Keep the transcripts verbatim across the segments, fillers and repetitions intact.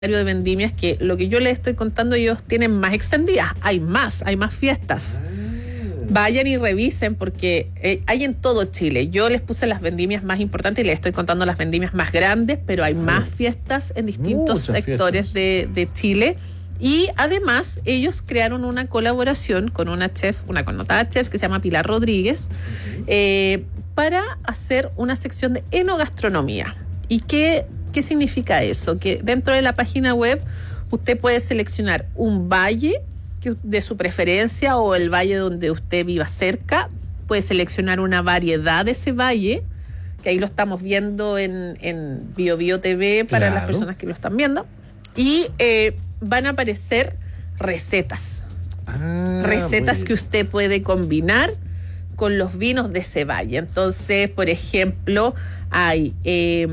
de vendimias, que lo que yo les estoy contando ellos tienen más extendidas, hay más, hay más fiestas. Vayan y revisen porque eh, hay en todo Chile. Yo les puse las vendimias más importantes y les estoy contando las vendimias más grandes, pero hay más fiestas en distintos Muchas sectores de, de Chile. Y además ellos crearon una colaboración con una chef, una connotada chef que se llama Pilar Rodríguez, uh-huh. eh, para hacer una sección de enogastronomía. ¿Y qué, qué significa eso? Que dentro de la página web usted puede seleccionar un valle de su preferencia o el valle donde usted viva cerca. Puede seleccionar una variedad de ese valle, que ahí lo estamos viendo en, en Bio Bio T V para claro. las personas que lo están viendo. Y eh, van a aparecer recetas. Ah, recetas que usted puede combinar con los vinos de ese valle. Entonces, por ejemplo, hay eh,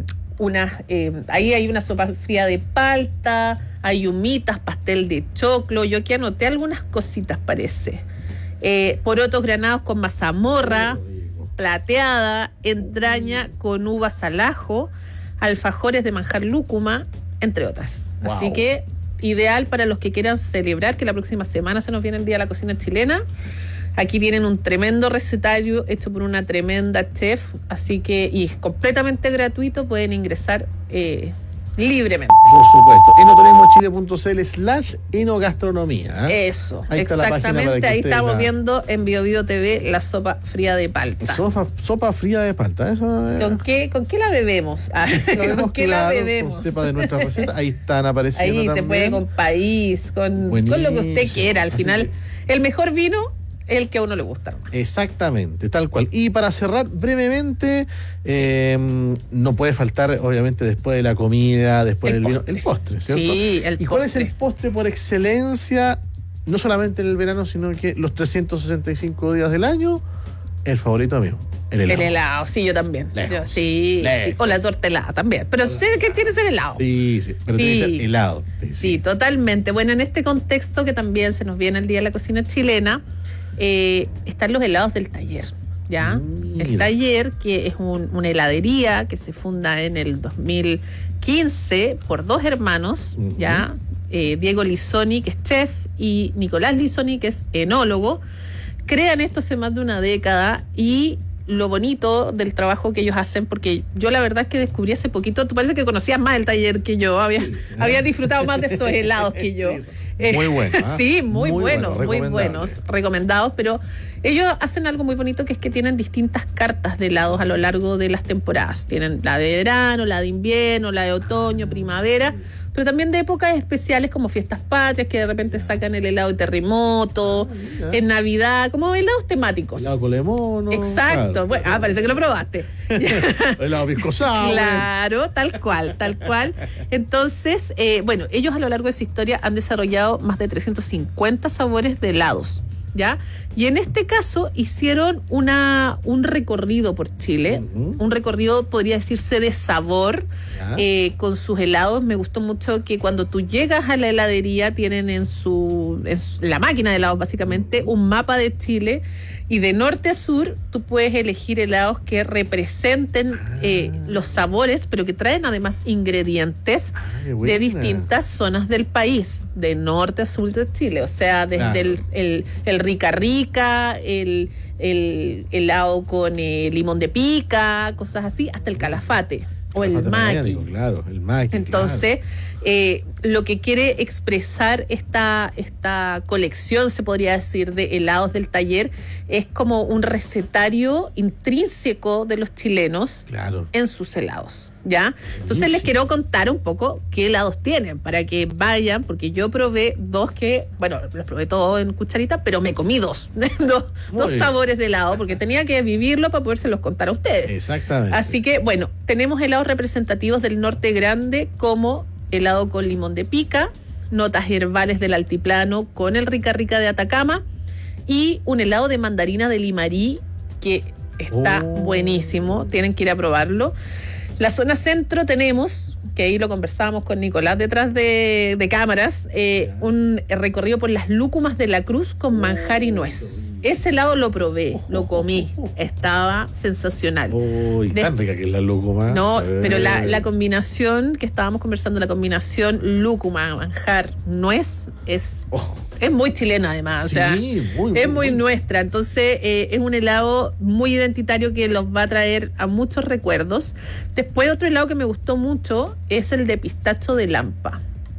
una, eh, ahí hay una sopa fría de palta, hay humitas, pastel de choclo. Yo aquí anoté algunas cositas, parece. Eh, porotos granados con mazamorra plateada, entraña con uvas al ajo, alfajores de manjar lúcuma, entre otras. Wow. Así que ideal para los que quieran celebrar que la próxima semana se nos viene el Día de la Cocina Chilena. Aquí tienen un tremendo recetario hecho por una tremenda chef, así que, y es completamente gratuito, pueden ingresar eh, libremente. Por supuesto. enoturismochile punto c l slash enogastronomía. ¿eh? Eso, ahí exactamente. Ahí estamos la... viendo en Bio Bio T V la sopa fría de palta. Sopa, sopa fría de palta, eso es... ¿Con qué, ¿Con qué la bebemos? Ah, ¿Con qué claro, la bebemos? Con cepa de nuestra receta. Ahí están apareciendo. Ahí también. Se puede con país, con, con lo que usted quiera. Al final, que... el mejor vino, el que a uno le gusta. Exactamente, tal cual. Y para cerrar brevemente, eh, no puede faltar, obviamente, después de la comida, después el del postre. vino, el postre, ¿cierto? Sí, el ¿Y cuál postre. es el postre por excelencia, no solamente en el verano, sino que los trescientos sesenta y cinco días del año? El favorito mío, el helado. El helado, sí, yo también. Yo, sí, sí, o la torta helada también. Pero ¿qué tiene que ser helado? Sí, sí, pero sí. tiene que ser helado. Sí. sí, totalmente. Bueno, en este contexto que también se nos viene el Día de la Cocina Chilena, Eh, están los helados del taller, ¿ya? Mira. El taller, que es un, una heladería que se funda en el dos mil quince por dos hermanos, uh-huh. ¿ya? Eh, Diego Lizoni, que es chef, y Nicolás Lizoni, que es enólogo. Crean esto hace más de una década y lo bonito del trabajo que ellos hacen, porque yo la verdad es que descubrí hace poquito, tú parece que conocías más el taller que yo, había, sí. había disfrutado más de esos helados que yo. Sí, muy bueno. ¿eh? Sí, muy, muy buenos, bueno, muy buenos, recomendados, pero ellos hacen algo muy bonito, que es que tienen distintas cartas de helados a lo largo de las temporadas. Tienen la de verano, la de invierno, la de otoño, primavera, pero también de épocas especiales como fiestas patrias, que de repente sacan el helado de terremoto, ah, en Navidad, como helados temáticos. Helado con limón. Exacto. Claro. Bueno, ah, parece que lo probaste. Helado pisco sour. Claro, tal cual, tal cual. Entonces, eh, bueno, ellos a lo largo de su historia han desarrollado más de trescientos cincuenta sabores de helados, ¿ya? Y en este caso hicieron una, un recorrido por Chile, uh-huh. un recorrido, podría decirse, de sabor, eh, con sus helados. Me gustó mucho que cuando tú llegas a la heladería tienen en su, en su la máquina de helados básicamente un mapa de Chile, y de norte a sur tú puedes elegir helados que representen eh, los sabores, pero que traen además ingredientes ah, de distintas zonas del país, de norte a sur de Chile. O sea, desde claro. el, el, el rica rica, el, el helado con eh, limón de pica, cosas así, hasta el calafate. O el maqui. Claro, el maqui. Entonces, claro. eh, lo que quiere expresar esta, esta colección, se podría decir, de helados del taller, es como un recetario intrínseco de los chilenos claro. en sus helados, ¿ya? Entonces, les quiero contar un poco qué helados tienen, para que vayan, porque yo probé dos que, bueno, los probé todos en cucharita, pero me comí dos, dos, dos sabores de helado, porque tenía que vivirlo para podérselos contar a ustedes. Exactamente. Así que, bueno, tenemos helados representativos del norte grande, como helado con limón de pica, notas herbales del altiplano con el rica rica de Atacama, y un helado de mandarina de Limarí que está oh. buenísimo, tienen que ir a probarlo. La zona centro tenemos, que ahí lo conversábamos con Nicolás detrás de, de cámaras, eh, un recorrido por las lúcumas de la Cruz con manjar y nuez. ese helado lo probé, lo comí, estaba sensacional. Uy, De- tan rica que es la lúcuma. No, Eh. pero la, la combinación que estábamos conversando, la combinación lúcuma, manjar, nuez, es, Oh, es muy chilena además. O sea, sí, muy, es muy, muy muy. nuestra. Entonces, eh, es un helado muy identitario que los va a traer a muchos recuerdos. Después, otro helado que me gustó mucho es el de pistacho de Lampa.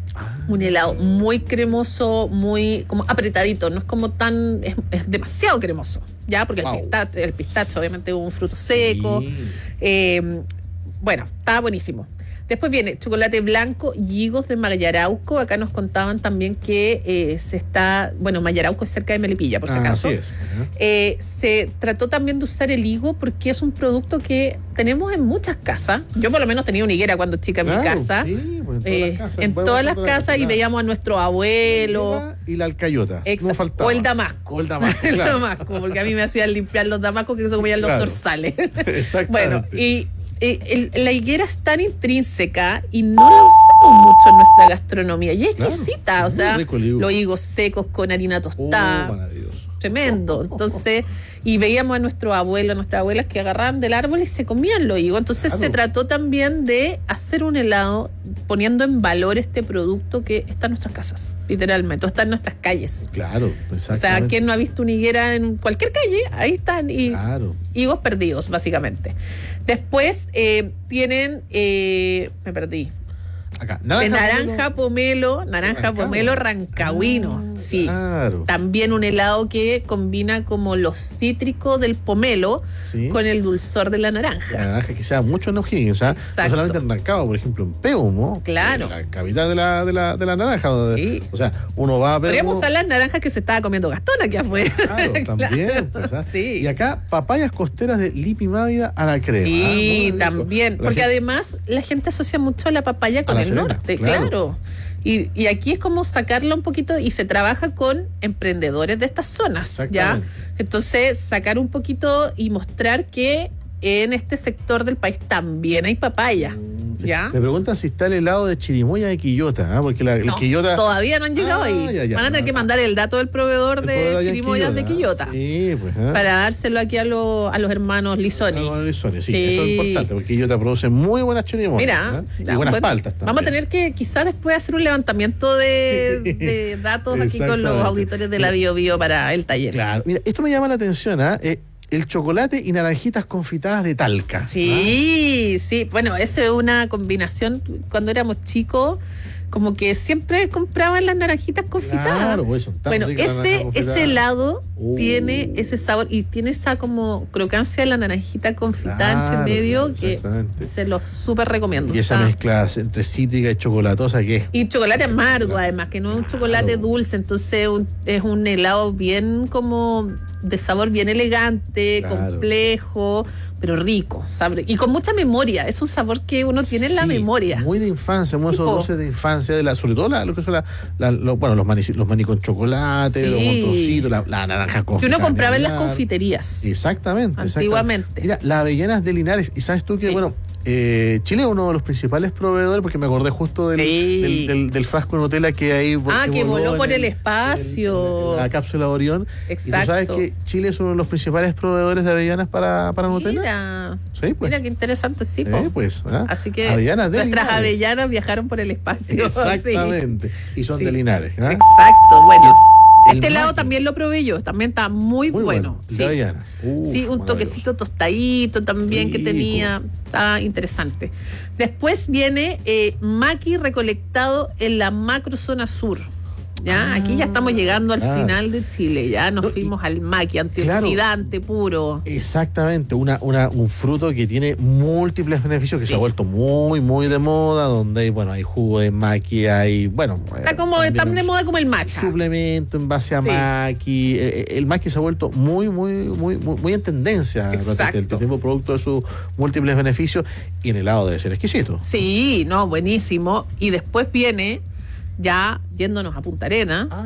Un helado muy cremoso, muy como apretadito, no es como tan, es, es demasiado cremoso, ¿ya? Porque Wow. el, pistacho, el pistacho obviamente es un fruto seco. Sí. Eh, bueno, estaba buenísimo. Después viene chocolate blanco y higos de Mayarauco. Acá nos contaban también que eh, se está, bueno, Mayarauco es cerca de Melipilla, por si Ah, acaso. así es. Ajá. Eh, se trató también de usar el higo porque es un producto que tenemos en muchas casas. Yo por lo menos tenía una higuera cuando chica en mi Claro, casa. sí, pues en todas Eh, las casas. en Bueno, todas las todas casas y claro. veíamos a nuestro abuelo. Y la alcayota. Exa- No faltaba. o el damasco. O el damasco, El claro. damasco, porque a mí me hacían limpiar los damascos que se comían los Claro. zorzales. Exactamente. Bueno, y eh, el- la higuera es tan intrínseca y no la usamos mucho en nuestra gastronomía. Y es Claro, exquisita, o muy sea, rico el higo. los higos secos con harina Oh, tostada. maravilloso. Tremendo. Entonces, y veíamos a nuestros abuelos, a nuestras abuelas que agarraban del árbol y se comían los higos. Entonces Claro. se trató también de hacer un helado poniendo en valor este producto que está en nuestras casas, literalmente, o está en nuestras calles. Claro, O sea, exactamente. ¿quién no ha visto una higuera en cualquier calle? Ahí están. Y Claro. higos perdidos, básicamente. Después eh, tienen, eh, me perdí, Acá. de naranja pomelo. pomelo, naranja Rancagua. pomelo rancagüino, Ah, sí. Claro. También un helado que combina como los cítricos del pomelo Sí. con el dulzor de la La naranja. naranja que sea mucho en O'Higgins, o sea, no Exacto. solamente en Rancagua, por ejemplo, en Peumo, Claro. la capital de la, de la, de la naranja. Donde- Sí. O sea, uno va a Peumo. Podríamos usar las naranjas que se estaba comiendo Gastón aquí afuera. Claro, también. Pues, ¿ah? Sí. Y acá, papayas costeras de Lipi Mávida a la crema. Sí, Ah, muy rico. también. La Porque gente- además la gente asocia mucho la papaya con la el Serena, norte, claro. claro. Y, y aquí es como sacarla un poquito y se trabaja con emprendedores de estas zonas, ¿ya? Exactamente. Entonces, sacar un poquito y mostrar que en este sector del país también hay papaya, ¿ya? Me preguntan si está el helado de chirimoya de Quillota, ¿ah? Porque la, el No, Quillota. todavía no han llegado Ah, ahí. ya, ya. Van a tener que mandar el dato del proveedor el de poder allá en chirimoyas de Quillota Sí, pues. ¿ah? para dárselo aquí a, lo- a los hermanos Lisoni. Ah, bueno, Lisoni, sí, Sí. eso es importante, porque Quillota produce muy buenas chirimoyas. Mira, ¿ah? y ya, buenas bueno, paltas también. vamos a tener que quizás después hacer un levantamiento de, de datos aquí con los Exactamente. auditores de la Bio Bio para el taller. Claro, mira, esto me llama la atención, ¿ah? Eh, el chocolate y naranjitas confitadas de Talca. Sí, sí. Bueno, eso es una combinación. Cuando éramos chicos, como que siempre compraban las naranjitas confitadas. Claro, pues son tan Bueno, ricas las naranjas ese, confitadas. ese helado Uh. tiene ese sabor y tiene esa como crocancia de la naranjita confitada Claro, entre medio que exactamente. se los súper recomiendo. Y esa Está- mezcla entre cítrica y chocolatosa que es. Y chocolate amargo, además, que no es un chocolate Claro. dulce, entonces un- es un helado bien como de sabor bien elegante, Claro. complejo, pero rico, ¿sabes? Y con mucha memoria. Es un sabor que uno tiene en la Sí, memoria. Muy de infancia, muy Sí, esos po. dulces de infancia, de la, sobre todo la- lo que son la, la- lo- bueno, los maní, los maní con chocolate, Sí. los montoncitos, la, la naranja Que confitada. uno compraba en las Claro. confiterías. Exactamente. Antiguamente. exactamente. Mira, las avellanas de Linares. Y sabes tú que, Sí. bueno, eh, Chile es uno de los principales proveedores, porque me acordé justo del, Sí. del, del- del frasco de Nutella que hay. Ah, que voló en por el espacio. en la cápsula Orión. Exacto. Y tú sabes que Chile es uno de los principales proveedores de avellanas para, para Nutella. Mira, Sí, pues. mira qué interesante, sí, Eh, po. pues, ¿ah? Así que Avellanas de nuestras Linares. avellanas viajaron por el espacio. Exactamente. Y son Sí. de Linares. Sí. ¿ah? Exacto, bueno. El Este helado maqui. también lo probé yo, también está muy, Muy bueno. bueno. Sí. De avellanas. Uf, Sí, un maravilloso. toquecito tostadito también que Rico. tenía, está interesante. Después viene eh, maqui recolectado en la macrozona sur. Ya, Ah, aquí ya estamos llegando al claro. final de Chile, ya nos No, y- fuimos al maqui, antioxidante puro. Exactamente, una, una, un fruto que tiene múltiples beneficios, que Sí. se ha vuelto muy, muy de moda, donde hay, bueno, hay jugo de maqui, hay, bueno... Está eh, como también tan un de moda como el matcha. suplemento en base a Sí. maqui. Eh, El maqui se ha vuelto muy, muy, muy, muy, muy en tendencia durante Exacto. el tiempo, producto de sus múltiples beneficios, y en helado debe ser exquisito. Sí, no, buenísimo. Y después viene, ya yéndonos a Punta Arena, Ah,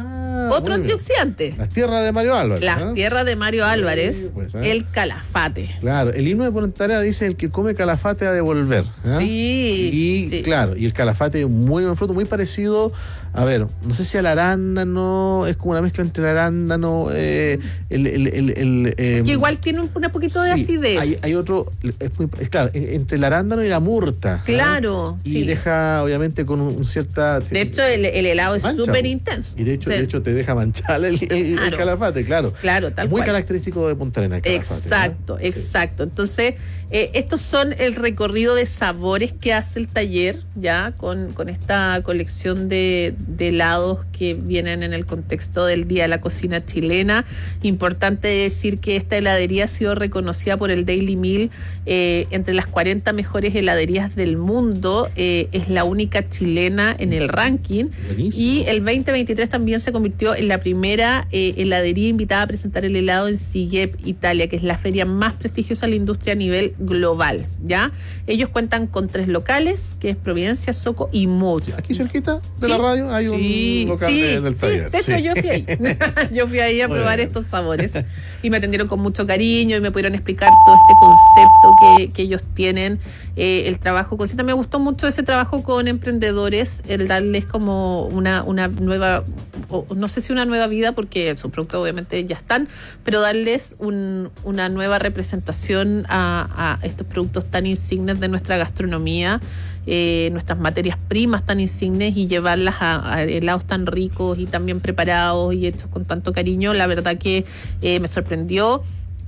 Otro antioxidante. Las tierras de Mario Álvarez. Las ¿eh? tierras de Mario Álvarez, Sí, pues, ¿eh? el calafate. Claro, el himno de Punta Arenas dice: el que come calafate ha de volver. ¿eh? Sí. Y sí. claro, y el calafate es muy buen fruto, muy parecido, a ver, no sé si al arándano, es como una mezcla entre el arándano, eh, el... el, el, el eh, Que igual tiene un, un poquito de sí, acidez. Hay, hay otro, es, muy, es claro, entre el arándano y la murta. Claro. ¿eh? Y sí. deja, obviamente, con un, un cierta... De hecho, el, el helado es mancha, súper intenso. Y de hecho, O sea, de hecho te deja manchar el, el, Claro. el calafate, claro. Claro, tal Muy cual. característico de Punta Arenas el calafate. Exacto, ¿no? exacto. Entonces, eh, estos son el recorrido de sabores que hace el taller, ya, con, con esta colección de, de helados que vienen en el contexto del Día de la Cocina Chilena. Importante decir que esta heladería ha sido reconocida por el Daily Mail eh, entre las cuarenta mejores heladerías del mundo. Eh, es la única chilena en el ranking. Buenísimo. Y el veinte veintitrés también se convirtió en la primera eh, heladería invitada a presentar el helado en Siget, Italia, que es la feria más prestigiosa de la industria a nivel global, ¿ya? Ellos cuentan con tres locales, que es Providencia, Soco y Mood. Sí, aquí cerquita de Sí, la radio hay sí, un local sí, de- del sí, taller. de hecho Sí. yo fui ahí. Yo fui ahí a Muy probar bien. estos sabores y me atendieron con mucho cariño y me pudieron explicar todo este concepto que, que ellos tienen, eh, el trabajo consciente. Me gustó mucho ese trabajo con emprendedores, el darles como una, una nueva, o no sé si una nueva vida, porque sus productos obviamente ya están, pero darles un, una nueva representación a, a estos productos tan insignes de nuestra gastronomía, eh, nuestras materias primas tan insignes, y llevarlas a, a helados tan ricos y tan bien preparados y hechos con tanto cariño. La verdad que eh, me sorprendió.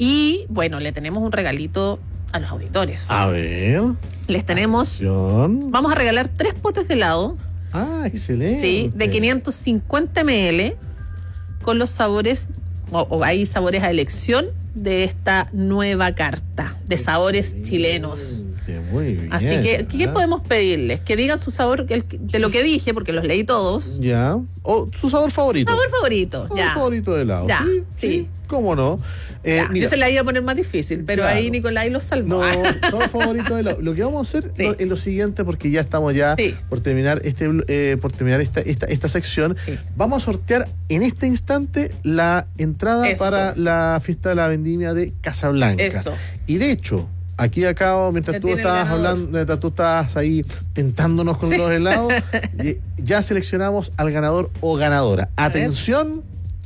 Y bueno, le tenemos un regalito a los auditores. A ver. Les tenemos, Atención. vamos a regalar tres potes de helado, Ah, excelente. sí, de quinientos cincuenta mililitros con los sabores, o, o hay sabores a elección de esta nueva carta de sabores Excelente, chilenos. Muy bien. Así que, ¿qué ¿ah? podemos pedirles? Que digan su sabor el- de lo que dije, porque los leí todos. Ya. O su sabor favorito. Sabor favorito, Sabor ya. favorito de helado. Ya, sí, sí. sí. ¿Cómo no? Eh, Ya, mira, yo se la iba a poner más difícil, pero Claro. ahí Nicolai los salvó. no, sabor favorito de helado. Lo que vamos a hacer Sí. lo- es lo siguiente, porque ya estamos ya Sí. por terminar este eh, por terminar esta, esta, esta sección. Sí. Vamos a sortear en este instante la entrada Eso. para la fiesta de la vendimia de Casablanca. Eso. Y de hecho, aquí acabo, mientras Ya tú tiene el estabas ganador. hablando, mientras tú estabas ahí tentándonos con Sí. los helados, y- ya seleccionamos al ganador o ganadora. ver. Atención,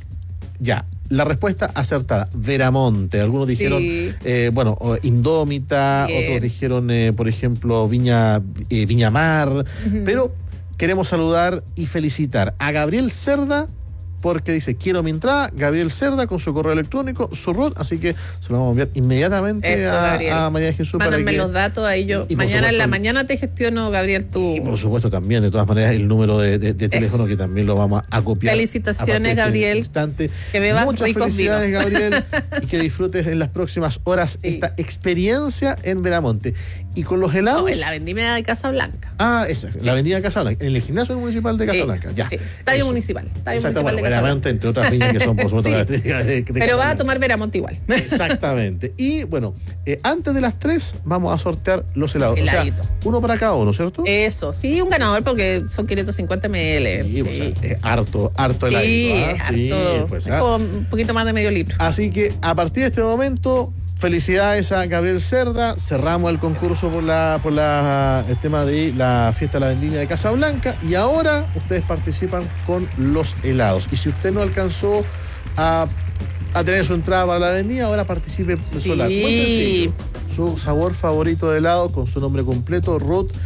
ya. La respuesta acertada, Veramonte. Algunos dijeron, Sí. eh, bueno, o Indómita, Bien. otros dijeron, eh, por ejemplo, Viña, eh, Viñamar. Pero queremos saludar y felicitar a Gabriel Cerda, porque dice: quiero mi entrada. Gabriel Cerda, con su correo electrónico, su R U T, así que se lo vamos a enviar inmediatamente Eso, a, Gabriel. a María Jesús. para Mándenme que- los datos ahí yo. y por Mañana en la supuesto- mañana te gestiono, Gabriel, tu. Y por supuesto también, de todas maneras, el número de, de- de teléfono, Eso. que también lo vamos a copiar. Felicitaciones, a partir de este Gabriel. instante. Que bebas Muchas ricos felicidades, vinos. Gabriel, y que disfrutes en las próximas horas Sí. esta experiencia en Veramonte. Y con los helados... No, en la vendimia de Casablanca. Ah, esa, la avenida Casablanca, en el gimnasio municipal de Sí, Casablanca. Ya. sí. Estadio Eso. municipal. Estadio Exacto, municipal bueno, de Veramonte, Casablanca. entre otras viñas que son, por supuesto, Sí. características de, de Pero vas a Casablanca. tomar Veramonte igual. Exactamente. Y bueno, eh, antes de las tres vamos a sortear los helados. O sea, Heladito. uno para cada uno, ¿cierto? Eso, sí, un ganador porque son quinientos cincuenta mililitros. Sí, pues, es harto, harto Sí, heladito. ¿ah? es Sí, harto. pues, Es ah. como un poquito más de medio litro. Así que a partir de este momento, felicidades a Gabriel Cerda. Cerramos el concurso por la por la el tema de la fiesta de la vendimia de Casablanca. Y ahora ustedes participan con los helados. Y si usted no alcanzó a, a tener su entrada para la vendimia, ahora participe Sí. sola. Muy sencillo. Su sabor favorito de helado con su nombre completo, R U T,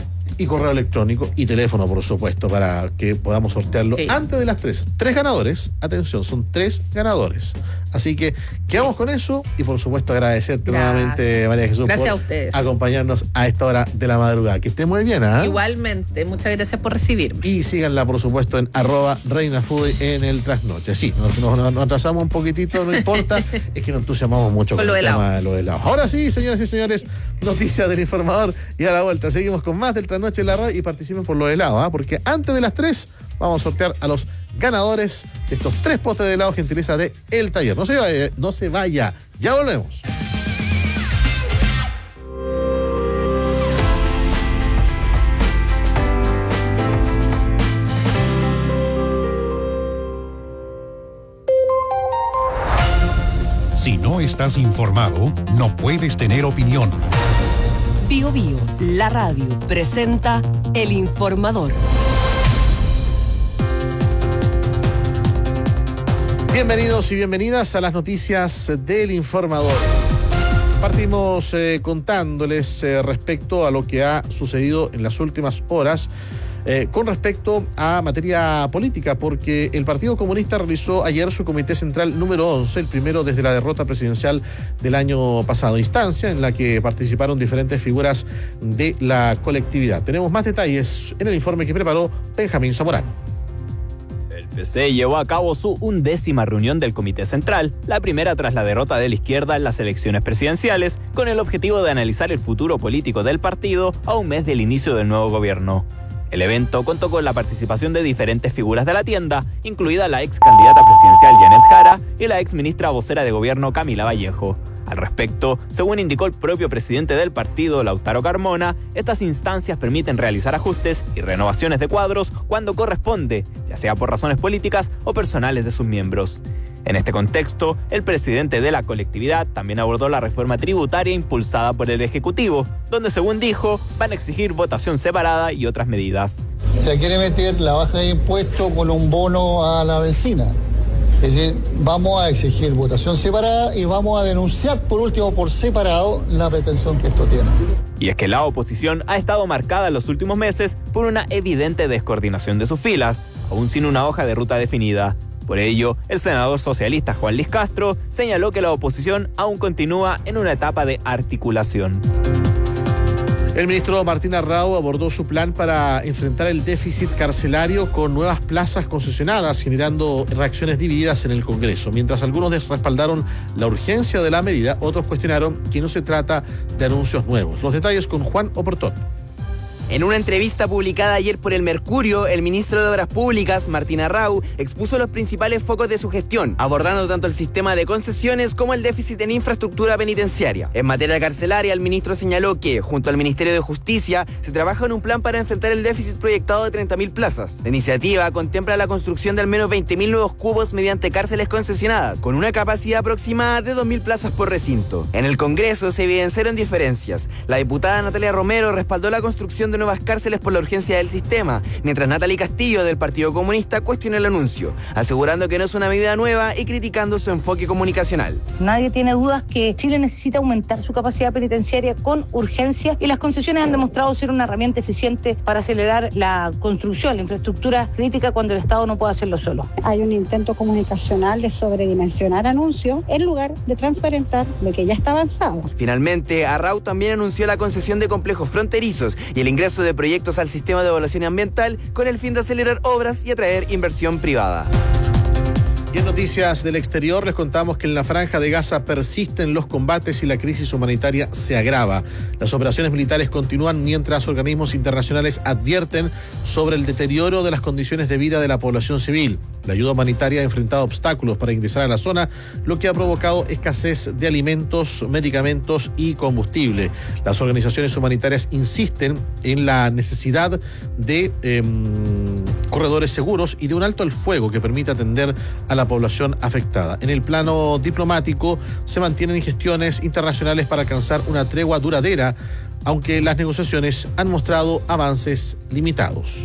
y correo electrónico y teléfono, por supuesto, para que podamos sortearlo Sí. antes de las tres. Tres ganadores, atención, son tres ganadores. Así que quedamos con eso y, por supuesto, agradecerte Gracias. nuevamente, María Jesús, Gracias por a ustedes. acompañarnos a esta hora de la madrugada. Que esté muy bien, ¿ah? Igualmente, muchas gracias por recibirme. Y síganla, por supuesto, en arroba Reina Food en el trasnoche. Sí, nos, nos- nos atrasamos un poquitito, no importa, es que nos entusiasmamos mucho Con con, lo el helado. tema de los helados. Ahora sí, señoras y señores, noticias del informador y a la vuelta. Seguimos con más del trasnoche en la radio y participen por los helados, ¿ah? Porque antes de las tres vamos a sortear a los ganadores de estos tres postres de helado, gentileza de El Taller. No se vaya, no se vaya, ya volvemos. estás informado, no puedes tener opinión. Bio Bio, la radio, presenta El Informador. Bienvenidos y bienvenidas a las noticias del Informador. Partimos eh, contándoles eh, respecto a lo que ha sucedido en las últimas horas eh, con respecto a materia política, porque el Partido Comunista realizó ayer su Comité Central número once, el primero desde la derrota presidencial del año pasado, instancia en la que participaron diferentes figuras de la colectividad. Tenemos más detalles en el informe que preparó Benjamín Zamorano. El P C llevó a cabo su undécima reunión del Comité Central, la primera tras la derrota de la izquierda en las elecciones presidenciales, con el objetivo de analizar el futuro político del partido a un mes del inicio del nuevo gobierno. El evento contó con la participación de diferentes figuras de la tienda, incluida la ex candidata presidencial Janet Jara y la ex ministra vocera de gobierno Camila Vallejo. Al respecto, según indicó el propio presidente del partido, Lautaro Carmona, estas instancias permiten realizar ajustes y renovaciones de cuadros cuando corresponde, ya sea por razones políticas o personales de sus miembros. En este contexto, el presidente de la colectividad también abordó la reforma tributaria impulsada por el Ejecutivo, donde, según dijo, van a exigir votación separada y otras medidas. Se quiere meter la baja de impuestos con un bono a la benzina. Es decir, vamos a exigir votación separada y vamos a denunciar por último por separado la pretensión que esto tiene. Y es que la oposición ha estado marcada en los últimos meses por una evidente descoordinación de sus filas, aún sin una hoja de ruta definida. Por ello, el senador socialista Juan Luis Castro señaló que la oposición aún continúa en una etapa de articulación. El ministro Martín Arrau abordó su plan para enfrentar el déficit carcelario con nuevas plazas concesionadas, generando reacciones divididas en el Congreso. Mientras algunos respaldaron la urgencia de la medida, otros cuestionaron que no se trata de anuncios nuevos. Los detalles con Juan Oportón. En una entrevista publicada ayer por El Mercurio, el ministro de Obras Públicas, Martín Arrau, expuso los principales focos de su gestión, abordando tanto el sistema de concesiones como el déficit en infraestructura penitenciaria. En materia carcelaria, el ministro señaló que, junto al Ministerio de Justicia, se trabaja en un plan para enfrentar el déficit proyectado de treinta mil plazas. La iniciativa contempla la construcción de al menos veinte mil nuevos cubos mediante cárceles concesionadas, con una capacidad aproximada de dos mil plazas por recinto. En el Congreso se evidenciaron diferencias. La diputada Natalia Romero respaldó la construcción de nuevas cárceles por la urgencia del sistema, mientras Natalie Castillo del Partido Comunista cuestionó el anuncio, asegurando que no es una medida nueva y criticando su enfoque comunicacional. Nadie tiene dudas que Chile necesita aumentar su capacidad penitenciaria con urgencia y las concesiones han demostrado ser una herramienta eficiente para acelerar la construcción, la infraestructura crítica cuando el Estado no puede hacerlo solo. Hay un intento comunicacional de sobredimensionar anuncios en lugar de transparentar lo que ya está avanzado. Finalmente, Arrau también anunció la concesión de complejos fronterizos y el ingreso de proyectos al sistema de evaluación ambiental con el fin de acelerar obras y atraer inversión privada. Y en noticias del exterior les contamos que en la Franja de Gaza persisten los combates y la crisis humanitaria se agrava. Las operaciones militares continúan mientras organismos internacionales advierten sobre el deterioro de las condiciones de vida de la población civil. La ayuda humanitaria ha enfrentado obstáculos para ingresar a la zona, lo que ha provocado escasez de alimentos, medicamentos y combustible. Las organizaciones humanitarias insisten en la necesidad de eh, corredores seguros y de un alto al fuego que permita atender a la población afectada. En el plano diplomático se mantienen gestiones internacionales para alcanzar una tregua duradera, aunque las negociaciones han mostrado avances limitados.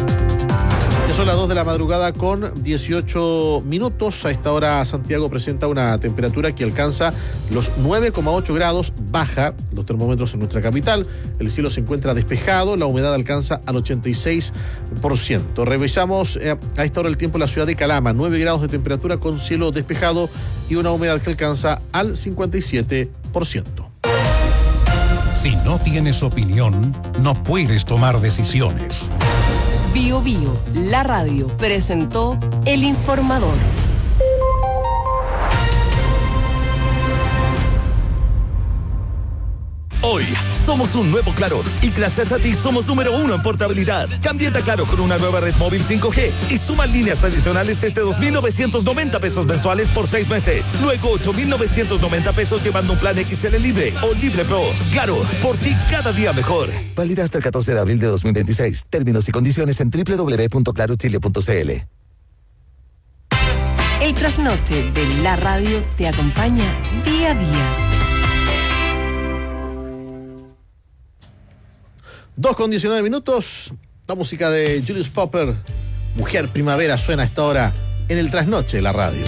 Ya son las dos de la madrugada con dieciocho minutos. A esta hora Santiago presenta una temperatura que alcanza los nueve coma ocho grados, baja los termómetros en nuestra capital. El cielo se encuentra despejado, la humedad alcanza al ochenta y seis por ciento. Revisamos eh, a esta hora el tiempo en la ciudad de Calama, nueve grados de temperatura con cielo despejado y una humedad que alcanza al cincuenta y siete por ciento. Si no tienes opinión, no puedes tomar decisiones. Bio Bio, la radio, presentó El Informador. Hoy somos un nuevo Claro y gracias a ti somos número uno en portabilidad. Cámbiate a Claro con una nueva red móvil cinco G y suma líneas adicionales desde dos mil novecientos noventa pesos mensuales por seis meses. Luego ocho mil novecientos noventa pesos llevando un plan X L Libre o Libre Pro. Claro, por ti cada día mejor. Válida hasta el catorce de abril de dos mil veintiséis. Términos y condiciones en doble u doble u doble u punto claro chile punto c l. El trasnoche de la radio te acompaña día a día. Dos con diecinueve minutos. La música de Julius Popper, Mujer Primavera, suena a esta hora en el trasnoche de la radio.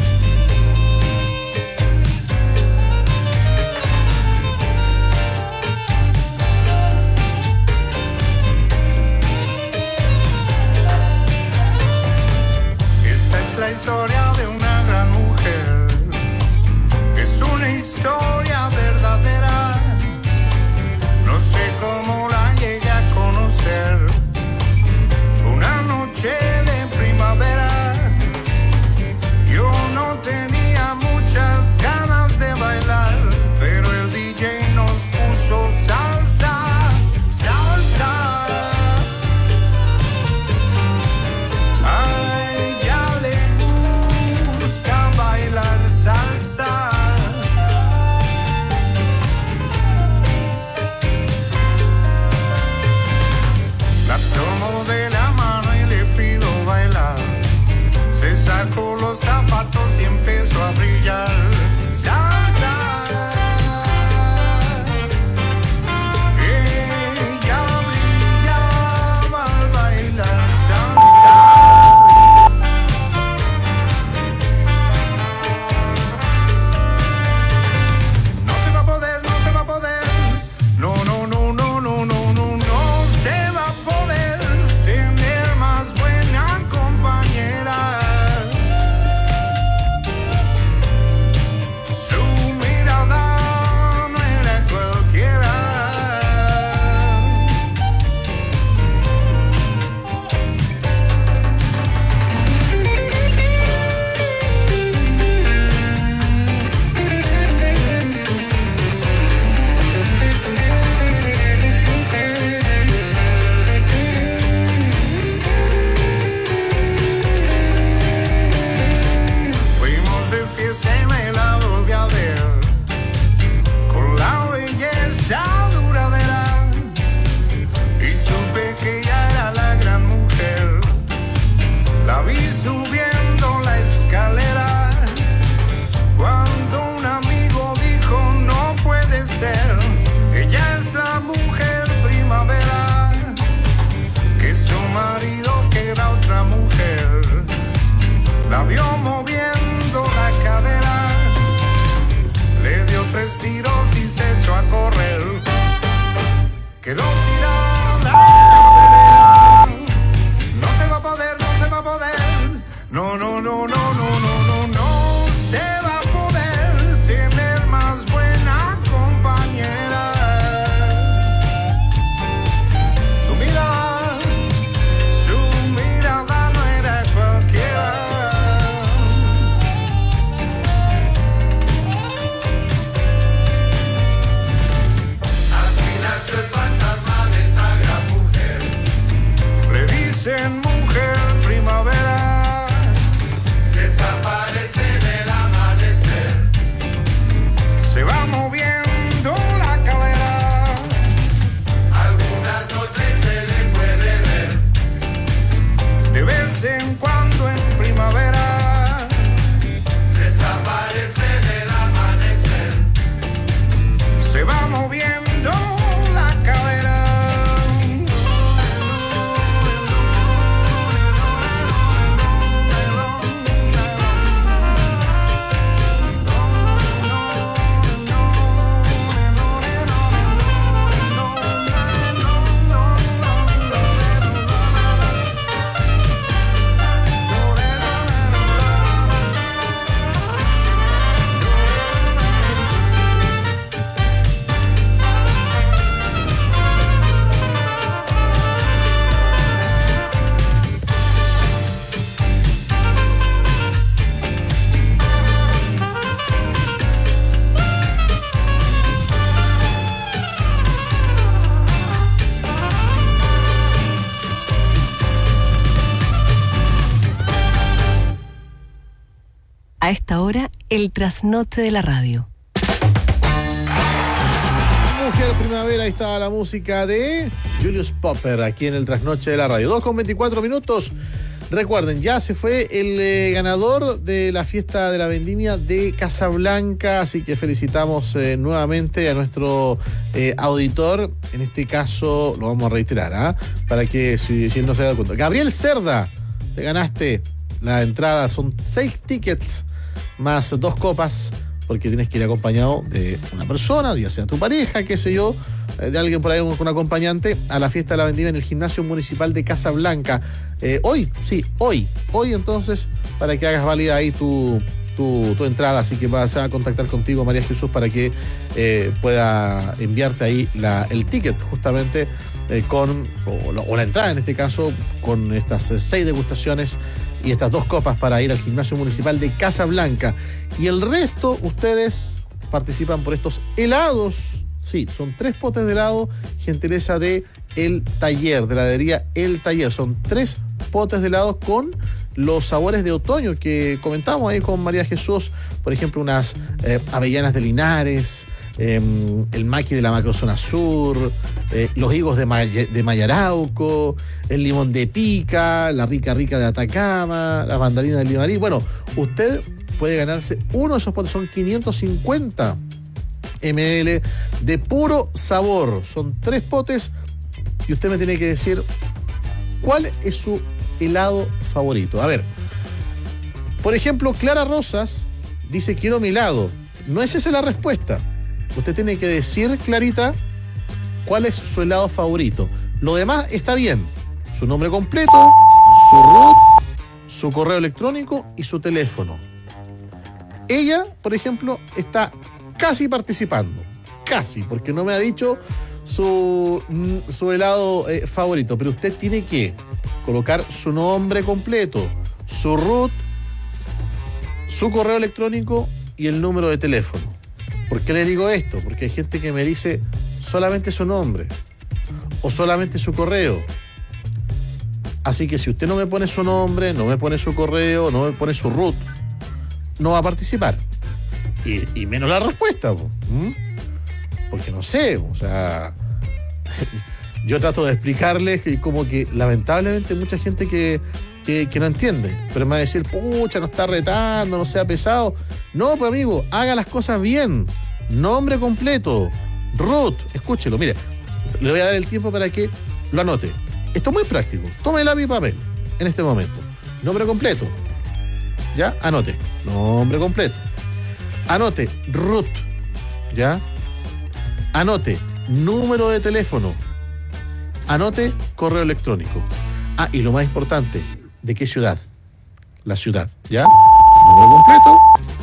Esta es la historia de una gran mujer. Es una historia verdadera. No sé cómo la llegué a conocer. Una noche de primavera, yo no tenía muchas ganas de bailar, pero el D J nos puso salsa, salsa. A ella le gusta bailar salsa. La tomo de la mano y le pido bailar. Se sacó los zapatos y empezó a brillar. Salsa. Ella brillaba al bailar salsa. No se va a poder, no se va a poder. No, no, no, no, no, no, no, no se va a poder tener más buena compañera. Su mirada no era cualquiera. Fuimos de fiesta y me la volví a ver, con la belleza duradera, y supe que ella era la gran mujer. La vi subiendo la escalera, cuando un amigo dijo no puede ser, ella es la mujer primavera, que su marido que era otra mujer, la vio moviendo la cadera, le dio tres tiros y se echó a correr. Quedó tirada en la vereda. No se va a poder, no se va a poder. No, no, no, no, no, no, no, no se va a poder tener más buena compañera. Su mirada, su mirada no era cualquiera. Así nació el fantasma de esta gran mujer. Le dicen mujer primavera. Desaparece del amanecer. Se va moviendo la cadera. Algunas noches se le puede ver. De vez en cuando en primavera. Desaparece del amanecer. Se va moviendo la cadera. A esta hora, el trasnoche de la radio. Mujer Primavera, ahí está la música de Julius Popper aquí en el trasnoche de la radio. dos con veinticuatro minutos. Recuerden, ya se fue el eh, ganador de la fiesta de la vendimia de Casablanca, así que felicitamos eh, nuevamente a nuestro eh, auditor. En este caso lo vamos a reiterar, ¿ah? Para que si, si no se da cuenta. Gabriel Cerda, te ganaste la entrada, son seis tickets más dos copas, porque tienes que ir acompañado de una persona, ya sea tu pareja, qué sé yo, de alguien por ahí con un acompañante, a la fiesta de la vendimia en el Gimnasio Municipal de Casablanca. Eh, hoy, sí, hoy, hoy entonces, para que hagas válida ahí tu, tu, tu entrada, así que vas a contactar contigo, María Jesús, para que eh, pueda enviarte ahí la, el ticket, justamente, eh, con, o, o la entrada en este caso, con estas eh, seis degustaciones y estas dos copas para ir al Gimnasio Municipal de Casablanca. Y el resto, ustedes participan por estos helados. Sí, son tres potes de helado, gentileza de El Taller, de la heladería El Taller. Son tres potes de helado con los sabores de otoño que comentamos ahí con María Jesús. Por ejemplo, unas eh, avellanas de Linares, eh, el maqui de la macrozona sur, eh, los higos de, May- de Mayarauco, el limón de pica, la rica rica de Atacama, las mandarinas de Limarí. Bueno, usted puede ganarse uno de esos potes, son quinientos cincuenta mililitros de puro sabor. Son tres potes y usted me tiene que decir cuál es su helado favorito. A ver, por ejemplo, Clara Rosas dice quiero mi helado. No es esa la respuesta. Usted tiene que decir, Clarita, cuál es su helado favorito. Lo demás está bien. Su nombre completo, su root, su correo electrónico y su teléfono. Ella, por ejemplo, está casi participando. Casi, porque no me ha dicho su, su helado eh, favorito. Pero usted tiene que colocar su nombre completo, su root, su correo electrónico y el número de teléfono. ¿Por qué le digo esto? Porque hay gente que me dice solamente su nombre o solamente su correo. Así que si usted no me pone su nombre, no me pone su correo, no me pone su root, no va a participar. Y, y menos la respuesta. ¿Mm? Porque no sé, o sea... Yo trato de explicarles que como que lamentablemente hay mucha gente que, que, que no entiende. Pero me va a decir, pucha, no está retando, no sea pesado. No, pues amigo, haga las cosas bien. Nombre completo, root, escúchelo, mire, le voy a dar el tiempo para que lo anote. Esto es muy práctico. Tome lápiz y papel en este momento. Nombre completo. ¿Ya? Anote. Nombre completo. Anote root. ¿Ya? Anote número de teléfono. Anote correo electrónico. Ah, y lo más importante, ¿de qué ciudad? La ciudad, ¿ya? Número completo,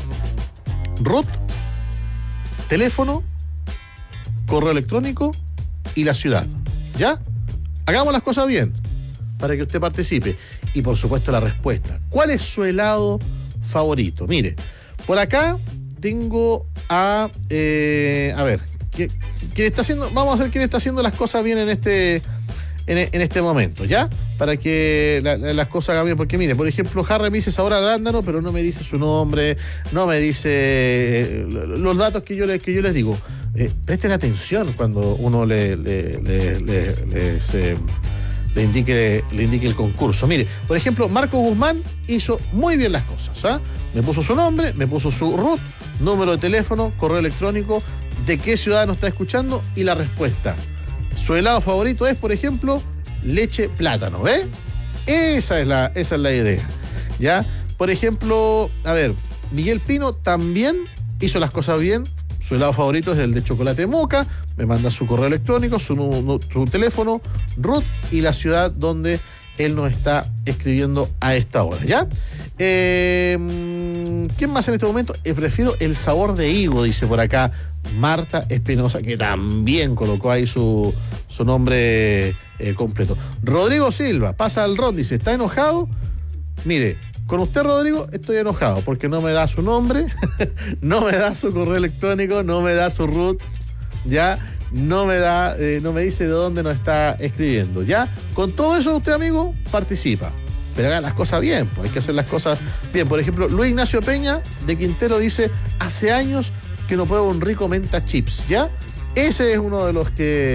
root, teléfono, correo electrónico y la ciudad, ¿ya? Hagamos las cosas bien para que usted participe. Y por supuesto la respuesta. ¿Cuál es su helado favorito? Mire, por acá tengo a... Eh, a ver, ¿quién, quién está haciendo? Vamos a ver quién está haciendo las cosas bien en este... En, en este momento, ¿ya? Para que la, la, las cosas hagan bien. Porque mire, por ejemplo, Harry me dice Sabor Arándano, pero no me dice su nombre, no me dice eh, los datos que yo, le, que yo les digo. Eh, presten atención cuando uno le, le, le, le, les, eh, le, indique, le indique el concurso. Mire, por ejemplo, Marco Guzmán hizo muy bien las cosas, ¿ah? Me puso su nombre, me puso su root, número de teléfono, correo electrónico, de qué ciudad nos está escuchando y la respuesta. Su helado favorito es, por ejemplo, leche plátano, ¿ves? Esa es la, esa es la idea, ¿ya? Por ejemplo, a ver, Miguel Pino también hizo las cosas bien. Su helado favorito es el de chocolate moca. Me manda su correo electrónico, su, nu, su teléfono, root y la ciudad donde él nos está escribiendo a esta hora, ¿ya? Eh, ¿Quién más en este momento? Eh, prefiero el sabor de higo, dice por acá Marta Espinosa, que también colocó ahí su, su nombre eh, completo. Rodrigo Silva, pasa al ron, dice, ¿está enojado? Mire, con usted, Rodrigo, estoy enojado porque no me da su nombre, no me da su correo electrónico, no me da su root, ¿ya? No me da, eh, no me dice de dónde nos está escribiendo, ¿ya? Con todo eso usted, amigo, participa. Pero hagan las cosas bien, pues hay que hacer las cosas bien. Por ejemplo, Luis Ignacio Peña de Quintero dice, hace años que no pruebo un rico menta chips, ¿ya? Ese es uno de los que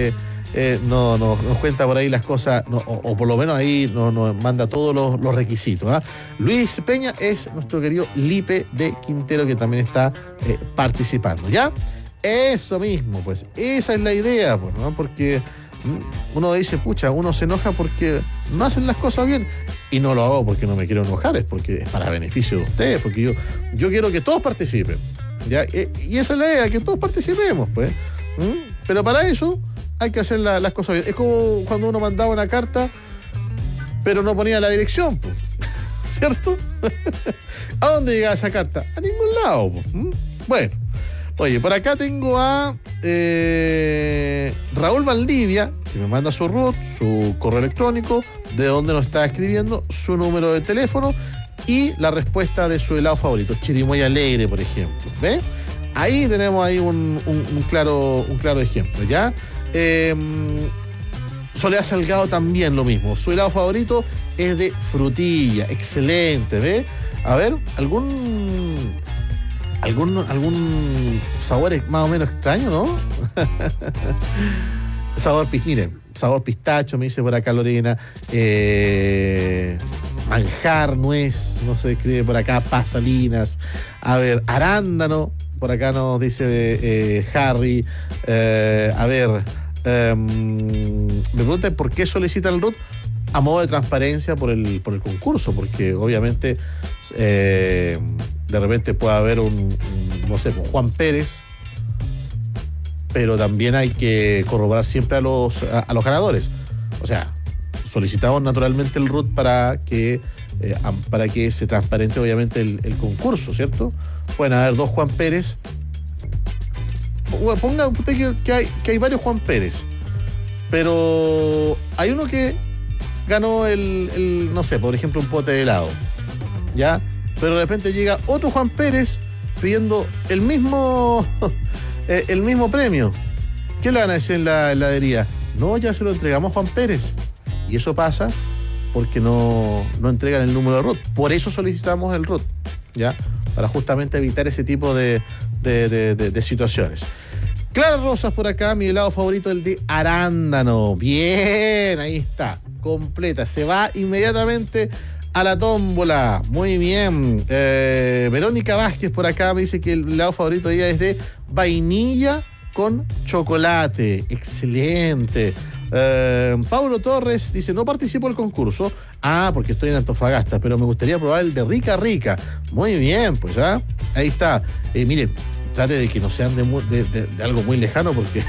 eh, no, no, nos cuenta por ahí las cosas, no, o, o por lo menos ahí nos, nos manda todos los, los requisitos. ¿ah? Luis Peña es nuestro querido Lipe de Quintero, que también está eh, participando, ¿ya? Eso mismo, pues, esa es la idea, pues, ¿no? Porque uno dice, pucha, uno se enoja porque no hacen las cosas bien, y no lo hago porque no me quiero enojar, es porque es para beneficio de ustedes, porque yo, yo quiero que todos participen, ¿ya? Y esa es la idea, que todos participemos, pues. ¿Mm? Pero para eso hay que hacer la, las cosas bien. Es como cuando uno mandaba una carta, pero no ponía la dirección, pues. ¿Cierto? ¿A dónde llegaba esa carta? A ningún lado, pues. ¿Mm? Bueno. Oye, por acá tengo a eh, Raúl Valdivia, que me manda su root, su correo electrónico, de donde nos está escribiendo, su número de teléfono y la respuesta de su helado favorito, Chirimoya Alegre, por ejemplo. ¿Ve? Ahí tenemos ahí un, un, un, claro, un claro ejemplo, ¿ya? Eh, Soledad Salgado también lo mismo. Su helado favorito es de frutilla. Excelente, ¿ve? A ver, algún... Algún, algún sabor más o menos extraño, ¿no? sabor, mire, sabor pistacho, me dice por acá Lorena. Eh, manjar, nuez, no se escribe por acá, pasalinas. A ver, arándano, por acá nos dice eh, Harry. Eh, a ver, eh, me preguntan por qué solicitan el R U T. A modo de transparencia por el, por el concurso, porque obviamente eh, de repente puede haber un, un no sé, un Juan Pérez, pero también hay que corroborar siempre a los, a, a los ganadores. O sea, solicitamos naturalmente el R U T para que, eh, para que se transparente obviamente el, el concurso, ¿cierto? Pueden haber dos Juan Pérez. Ponga usted que, que, hay, que hay varios Juan Pérez, pero hay uno que ganó el, el, no sé, por ejemplo, un pote de helado, ¿ya? Pero de repente llega otro Juan Pérez pidiendo el mismo el mismo premio. ¿Qué le van a decir en la heladería? No, ya se lo entregamos a Juan Pérez. Y eso pasa porque no, no entregan el número de R U T. Por eso solicitamos el R U T, ¿ya? Para justamente evitar ese tipo de, de, de, de, de situaciones. Clara Rosas por acá, mi helado favorito, el de arándano. Bien, ahí está, completa. Se va inmediatamente a la tómbola. Muy bien. Eh, Verónica Vázquez por acá me dice que el helado favorito de ella es de vainilla con chocolate. Excelente. Eh, Paulo Torres dice, no participo del concurso. Ah, porque estoy en Antofagasta, pero me gustaría probar el de Rica Rica. Muy bien, pues ya. Ahí está. Eh, mire, trate de que no sean de, de, de, de algo muy lejano, porque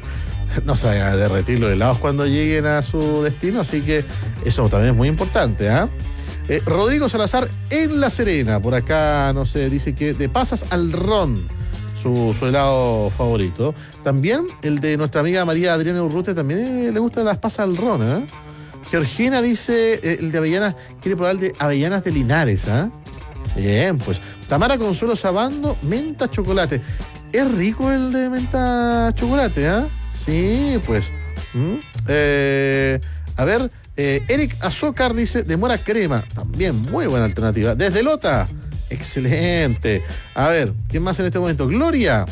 no se vayan a derretir los helados cuando lleguen a su destino, así que eso también es muy importante, ¿ah? ¿eh? Eh, Rodrigo Salazar en La Serena, por acá, no sé, dice que de pasas al ron, su, su helado favorito. También el de nuestra amiga María Adriana Urrutia, también eh, le gustan las pasas al ron, ¿eh? Georgina dice, eh, el de avellanas, quiere probar el de avellanas de Linares, ¿ah? ¿eh? Bien, pues Tamara Consuelo Sabando, menta chocolate. Es rico el de menta chocolate, ¿ah? ¿eh? Sí, pues. ¿Mm? Eh, a ver, eh, Eric Azócar dice de mora crema. También muy buena alternativa. Desde Lota, excelente. A ver, ¿quién más en este momento? Gloria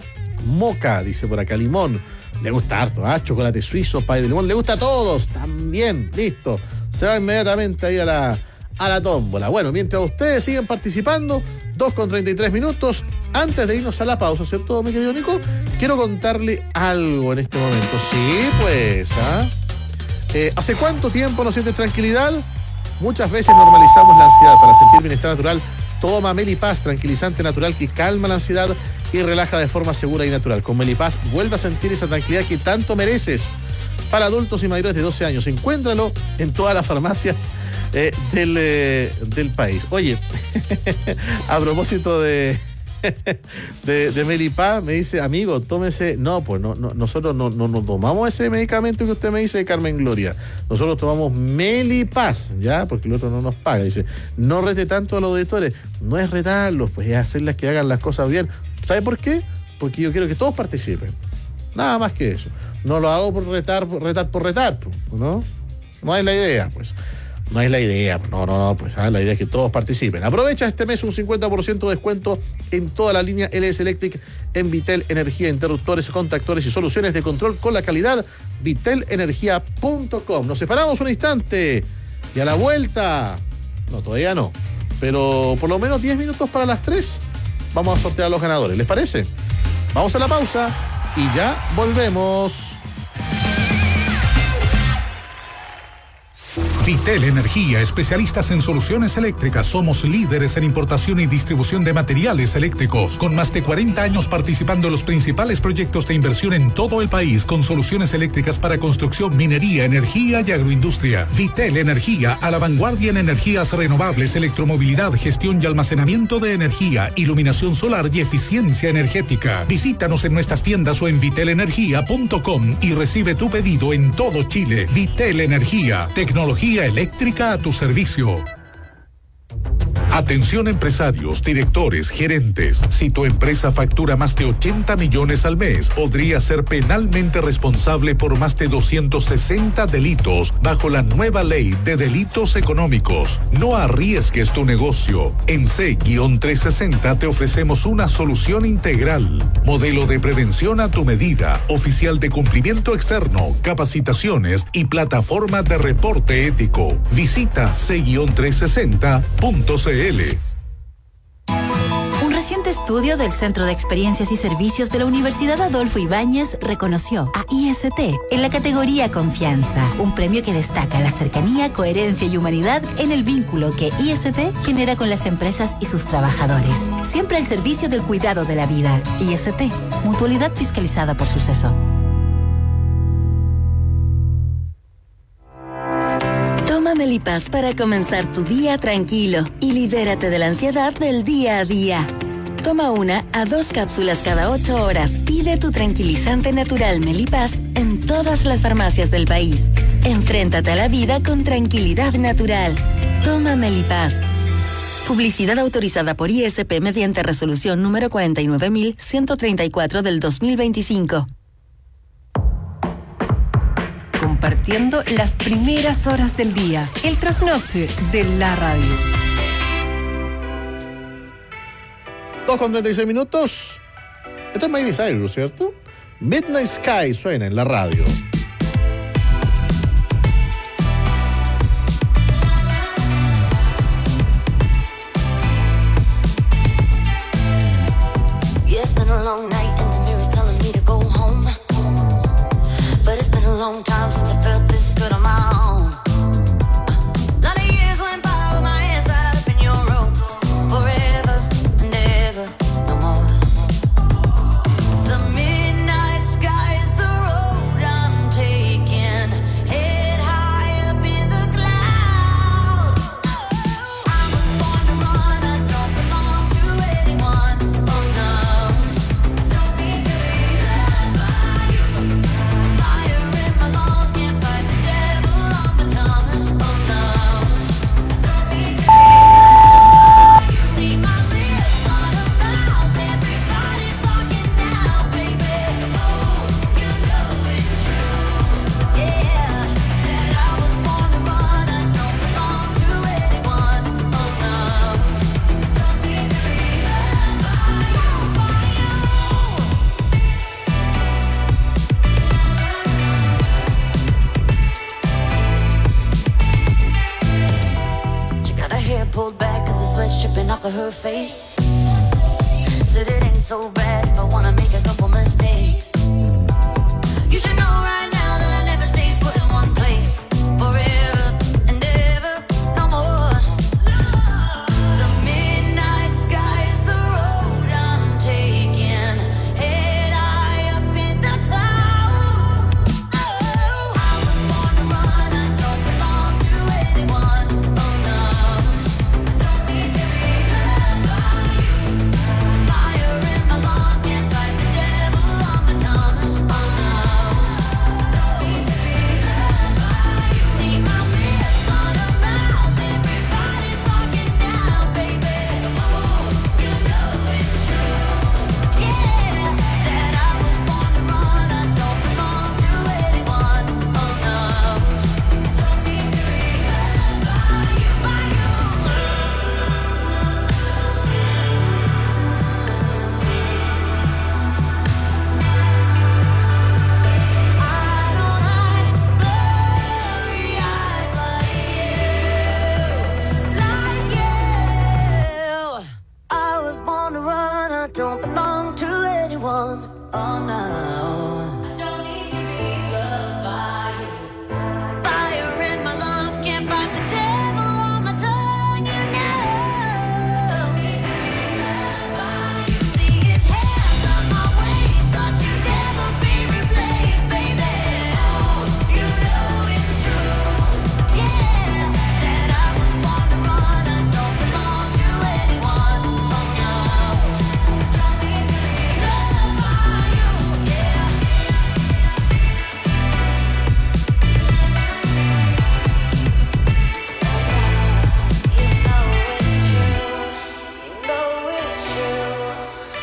Moca, dice por acá, limón. Le gusta harto, ¿ah? ¿eh? Chocolate suizo, pay de limón. Le gusta a todos. También, listo. Se va inmediatamente ahí a la... a la tómbola. Bueno, mientras ustedes siguen participando, dos con treinta y tres minutos, antes de irnos a la pausa, ¿cierto, mi querido Nico? Quiero contarle algo en este momento. Sí, pues, ¿ah? Eh, ¿Hace cuánto tiempo no sientes tranquilidad? Muchas veces normalizamos la ansiedad. Para sentir bienestar natural, toma Melipaz, tranquilizante natural que calma la ansiedad y relaja de forma segura y natural. Con Melipaz, vuelve a sentir esa tranquilidad que tanto mereces. Para adultos y mayores de doce años, encuéntralo en todas las farmacias Eh, del, eh, del país. Oye, a propósito de de, de Melipaz, me dice, amigo, tómese. No, pues no, no, nosotros no, no, no tomamos ese medicamento que usted me dice, Carmen Gloria. Nosotros tomamos Melipaz, ¿ya? Porque el otro no nos paga. Dice, no rete tanto a los auditores. No es retarlos, pues es hacerles que hagan las cosas bien. ¿Sabe por qué? Porque yo quiero que todos participen. Nada más que eso. No lo hago por retar, por retar por retar, ¿no? No es la idea, pues. No es la idea, no, no, no, pues ¿eh? La idea es que todos participen. Aprovecha este mes un cincuenta por ciento de descuento en toda la línea L S Electric en Vitel Energía, interruptores, contactores y soluciones de control con la calidad vitel energía punto com. Nos separamos un instante y a la vuelta, no, todavía no, pero por lo menos diez minutos para las tres vamos a sortear a los ganadores, ¿les parece? Vamos a la pausa y ya volvemos. Vitel Energía, especialistas en soluciones eléctricas. Somos líderes en importación y distribución de materiales eléctricos, con más de cuarenta años participando en los principales proyectos de inversión en todo el país, con soluciones eléctricas para construcción, minería, energía y agroindustria. Vitel Energía, a la vanguardia en energías renovables, electromovilidad, gestión y almacenamiento de energía, iluminación solar y eficiencia energética. Visítanos en nuestras tiendas o en vitel energía punto com y recibe tu pedido en todo Chile. Vitel Energía, tecnología eléctrica a tu servicio. Atención empresarios, directores, gerentes. Si tu empresa factura más de ochenta millones al mes, podría ser penalmente responsable por más de doscientos sesenta delitos bajo la nueva ley de delitos económicos. No arriesgues tu negocio. En C trescientos sesenta te ofrecemos una solución integral. Modelo de prevención a tu medida, oficial de cumplimiento externo, capacitaciones y plataforma de reporte ético. Visita C trescientos sesenta punto c l. Un reciente estudio del Centro de Experiencias y Servicios de la Universidad Adolfo Ibáñez reconoció a I S T en la categoría Confianza, un premio que destaca la cercanía, coherencia y humanidad en el vínculo que I S T genera con las empresas y sus trabajadores. Siempre al servicio del cuidado de la vida. I S T, mutualidad fiscalizada por Suceso. Toma Melipaz para comenzar tu día tranquilo y libérate de la ansiedad del día a día. Toma una a dos cápsulas cada ocho horas. Pide tu tranquilizante natural Melipaz en todas las farmacias del país. Enfréntate a la vida con tranquilidad natural. Toma Melipaz. Publicidad autorizada por I S P mediante resolución número cuarenta y nueve mil ciento treinta y cuatro del dos mil veinticinco. Compartiendo las primeras horas del día. El trasnoche de la radio. dos con treinta y seis minutos. Esto es Miley Cyrus, ¿cierto? Midnight Sky suena en la radio. Yeah, it's been a long night and the mirror's telling me to go home. But it's been a long time since I felt this good on my own. A lot of years went by with my hands tied up in your ropes. Forever and ever, no more. The midnight sky is the road I'm taking. Head high up in the clouds. I was born to run, I don't belong to anyone. Oh no, don't need to be loved by you. Fire in my lungs, can't fight the devil on my tongue. Oh no, don't need to be loved. See my lips on a mouth, everybody's talking now, baby. Oh, you know it's true. Yeah, that I was born to run, I don't belong to anyone. Oh no, don't need to be loved by you. She got her hair pulled back cause the sweat's dripping off of her face. Said it ain't so bad if I wanna make a couple mistakes. You should know right now that I never stay put in one place. Forever and ever, no more. The midnight sky is the road I'm taking. Head high up in the clouds. Oh, I was born to run, I don't belong to anyone. Oh no, don't need to be loved by you. Fire in my lungs, can't fight the devil on my tongue. Oh no. Oh no, I don't need to be loved by you. Fire in my lungs can't fight the devil on my tongue. You know, don't need to be loved by you. See his hands on my waist, thought you'd never be replaced, baby. Oh, you know it's true. Yeah, that I was born to run. I don't belong to anyone. Oh no, don't need to be loved by you. Yeah. You know it's true. You know it's true.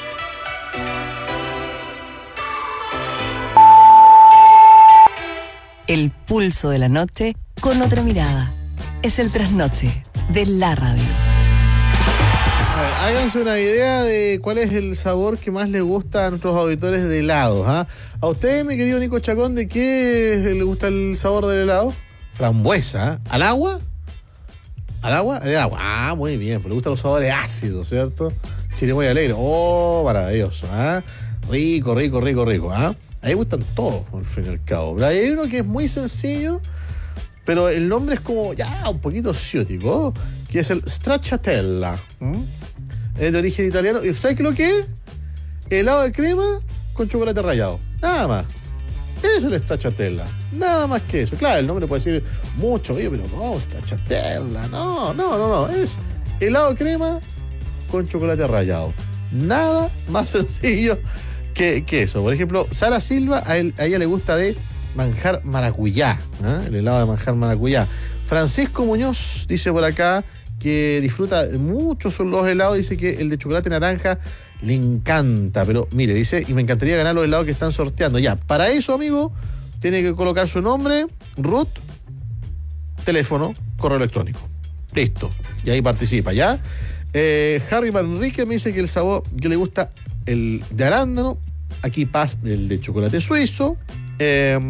El pulso de la noche con otra mirada. Es el trasnoche de la radio. A ver, háganse una idea de cuál es el sabor que más le gusta a nuestros auditores de helados. ¿ah? A usted, mi querido Nico Chacón, ¿de qué le gusta el sabor del helado? Frambuesa. ¿ah? ¿Al agua? ¿Al agua? Al agua. Ah, muy bien. Pues le gustan los sabores ácidos, ¿cierto? Chirimoya alegre. Oh, maravilloso. ¿ah? Rico, rico, rico, rico. ¿ah? Ahí gustan todos, al fin y al cabo. Pero hay uno que es muy sencillo, pero el nombre es como ya un poquito ciútico, que es el stracciatella. ¿Mm? Es de origen italiano. ¿Y sabes qué lo que es? Helado de crema con chocolate rallado. Nada más. Es el stracciatella. Nada más que eso. Claro, el nombre puede decir mucho, oye, pero no, stracciatella. No, no, no, no. Es helado de crema con chocolate rallado. Nada más sencillo que, que eso. Por ejemplo, Sara Silva, a, él, a ella le gusta de manjar maracuyá, ¿eh? El helado de manjar maracuyá. Francisco Muñoz dice por acá que disfruta mucho son los helados, dice que el de chocolate naranja le encanta, pero mire, dice, y me encantaría ganar los helados que están sorteando. Ya, para eso, amigo, tiene que colocar su nombre, root, teléfono, correo electrónico. Listo, y ahí participa, ¿ya? Eh, Harry Manrique me dice que el sabor que le gusta el de arándano, aquí Paz del de chocolate suizo. Eh,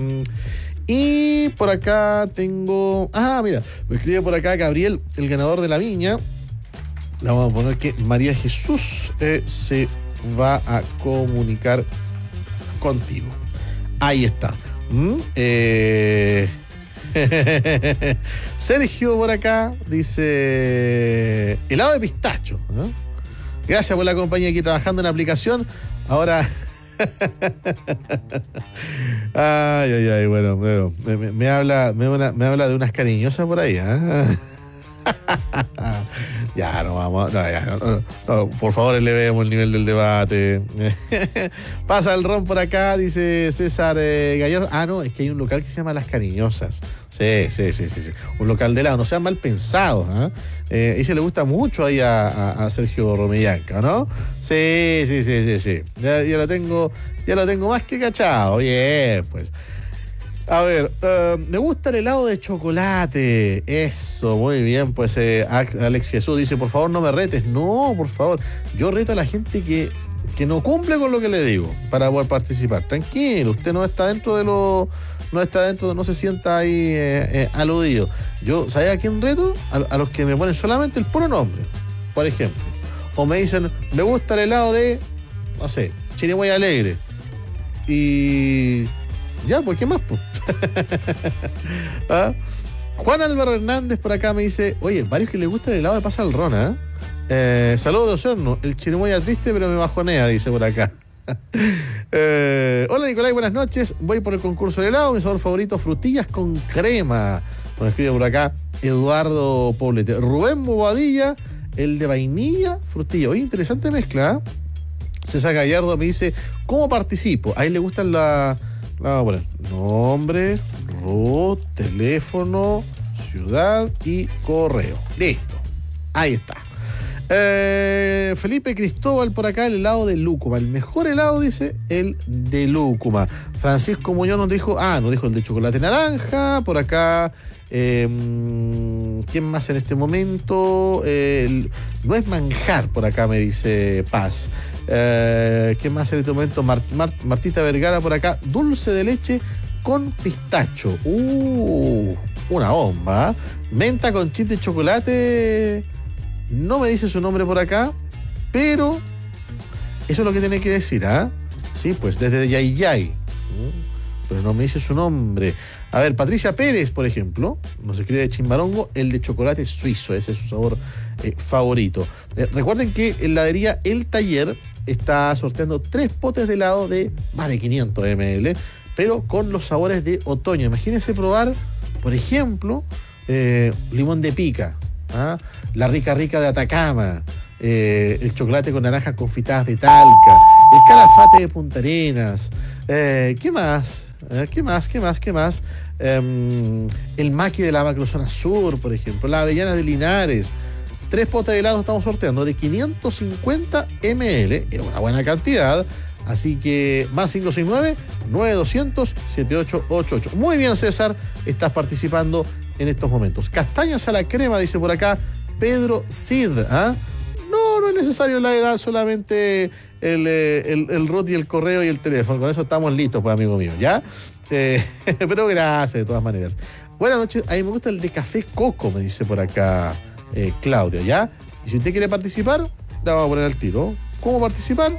y por acá tengo... Ah, mira, me escribe por acá Gabriel, el ganador de la viña. Le vamos a poner que María Jesús eh, se va a comunicar contigo. Ahí está. ¿Mm? Eh... Sergio por acá dice helado de pistacho, ¿no? Gracias por la compañía aquí trabajando en la aplicación. Ahora ay, ay, ay, bueno, bueno me, me, me habla me, una, me habla de unas cariñosas por ahí, ¿eh? Ya, no vamos, no, ya, no, no, no, por favor elevemos el nivel del debate. Pasa el ron por acá, dice César eh, Gallardo. Ah, no, es que hay un local que se llama Las Cariñosas. Sí, sí, sí, sí, sí. Un local de helado, no sean mal pensados, ¿eh? Eh, y se le gusta mucho ahí a, a, a Sergio Romellanca, ¿no? Sí, sí, sí, sí, sí. Ya, ya lo tengo, ya lo tengo más que cachado. Bien, pues. A ver, uh, me gusta el helado de chocolate. Eso, muy bien. Pues eh, Alex Jesús dice, por favor no me retes. No, por favor. Yo reto a la gente que, que no cumple con lo que le digo para poder participar. Tranquilo, usted no está dentro de lo... No está dentro, no se sienta ahí eh, eh, aludido. Yo, ¿sabes a quién reto? A, a los que me ponen solamente el puro nombre, por ejemplo. O me dicen, me gusta el helado de, no sé, chirimoya alegre. Y... Ya, pues, ¿qué más, pues? ¿Ah? Juan Álvaro Hernández por acá me dice, oye, varios que les gusta el helado de pasa al ron, ¿eh? eh Saludos de Osorno, el chirimoya triste pero me bajonea, dice por acá. eh, hola Nicolai, buenas noches. Voy por el concurso de helado, mi sabor favorito, frutillas con crema. Bueno, escribe por acá Eduardo Poblete. Rubén Bobadilla, el de vainilla, frutilla. Oye, interesante mezcla, ¿eh? César Gallardo me dice, ¿cómo participo? A él le gustan la... Vamos a poner nombre, root, teléfono, ciudad y correo. Listo. Ahí está. Eh, Felipe Cristóbal por acá, el helado de lúcuma. El mejor helado, dice, el de lúcuma. Francisco Muñoz nos dijo, ah, nos dijo el de chocolate naranja. Por acá, eh, ¿quién más en este momento? Eh, el, no es manjar, por acá me dice Paz. Eh, ¿Quién más en este momento? Mar, Mar, Martita Vergara por acá, dulce de leche con pistacho. Uh, una bomba. ¿eh? Menta con chip de chocolate. No me dice su nombre por acá, pero eso es lo que tiene que decir, ¿ah? ¿eh? Sí, pues desde Yayay. Pero no me dice su nombre. A ver, Patricia Pérez, por ejemplo, nos escribe de Chimbarongo, el de chocolate suizo, ese es su sabor eh, favorito. Eh, recuerden que en la heladería El Taller está sorteando tres potes de helado de más de quinientos mililitros, pero con los sabores de otoño. Imagínense probar, por ejemplo, eh, limón de pica, ¿ah? La rica rica de Atacama, eh, el chocolate con naranjas confitadas de Talca, el calafate de Punta Arenas, eh, ¿qué más? Eh, ¿Qué más? ¿Qué más? ¿Qué más? Eh, el maqui de la Macrozona Sur, por ejemplo, la avellana de Linares. Tres potes de helado estamos sorteando de quinientos cincuenta mililitros, es una buena cantidad. Así que más cinco seis nueve, nueve dos cero cero, siete ocho ocho ocho. Muy bien, César, estás participando en estos momentos. Castañas a la crema, dice por acá Pedro Cid. ¿Ah? No, no es necesario la edad, solamente el, el, el R U T y el correo y el teléfono. Con eso estamos listos, pues, amigo mío, ¿ya? Eh, pero gracias, de todas maneras. Buenas noches, a mí me gusta el de café coco, me dice por acá eh, Claudio, ¿ya? Y si usted quiere participar, la vamos a poner al tiro. ¿Cómo participar?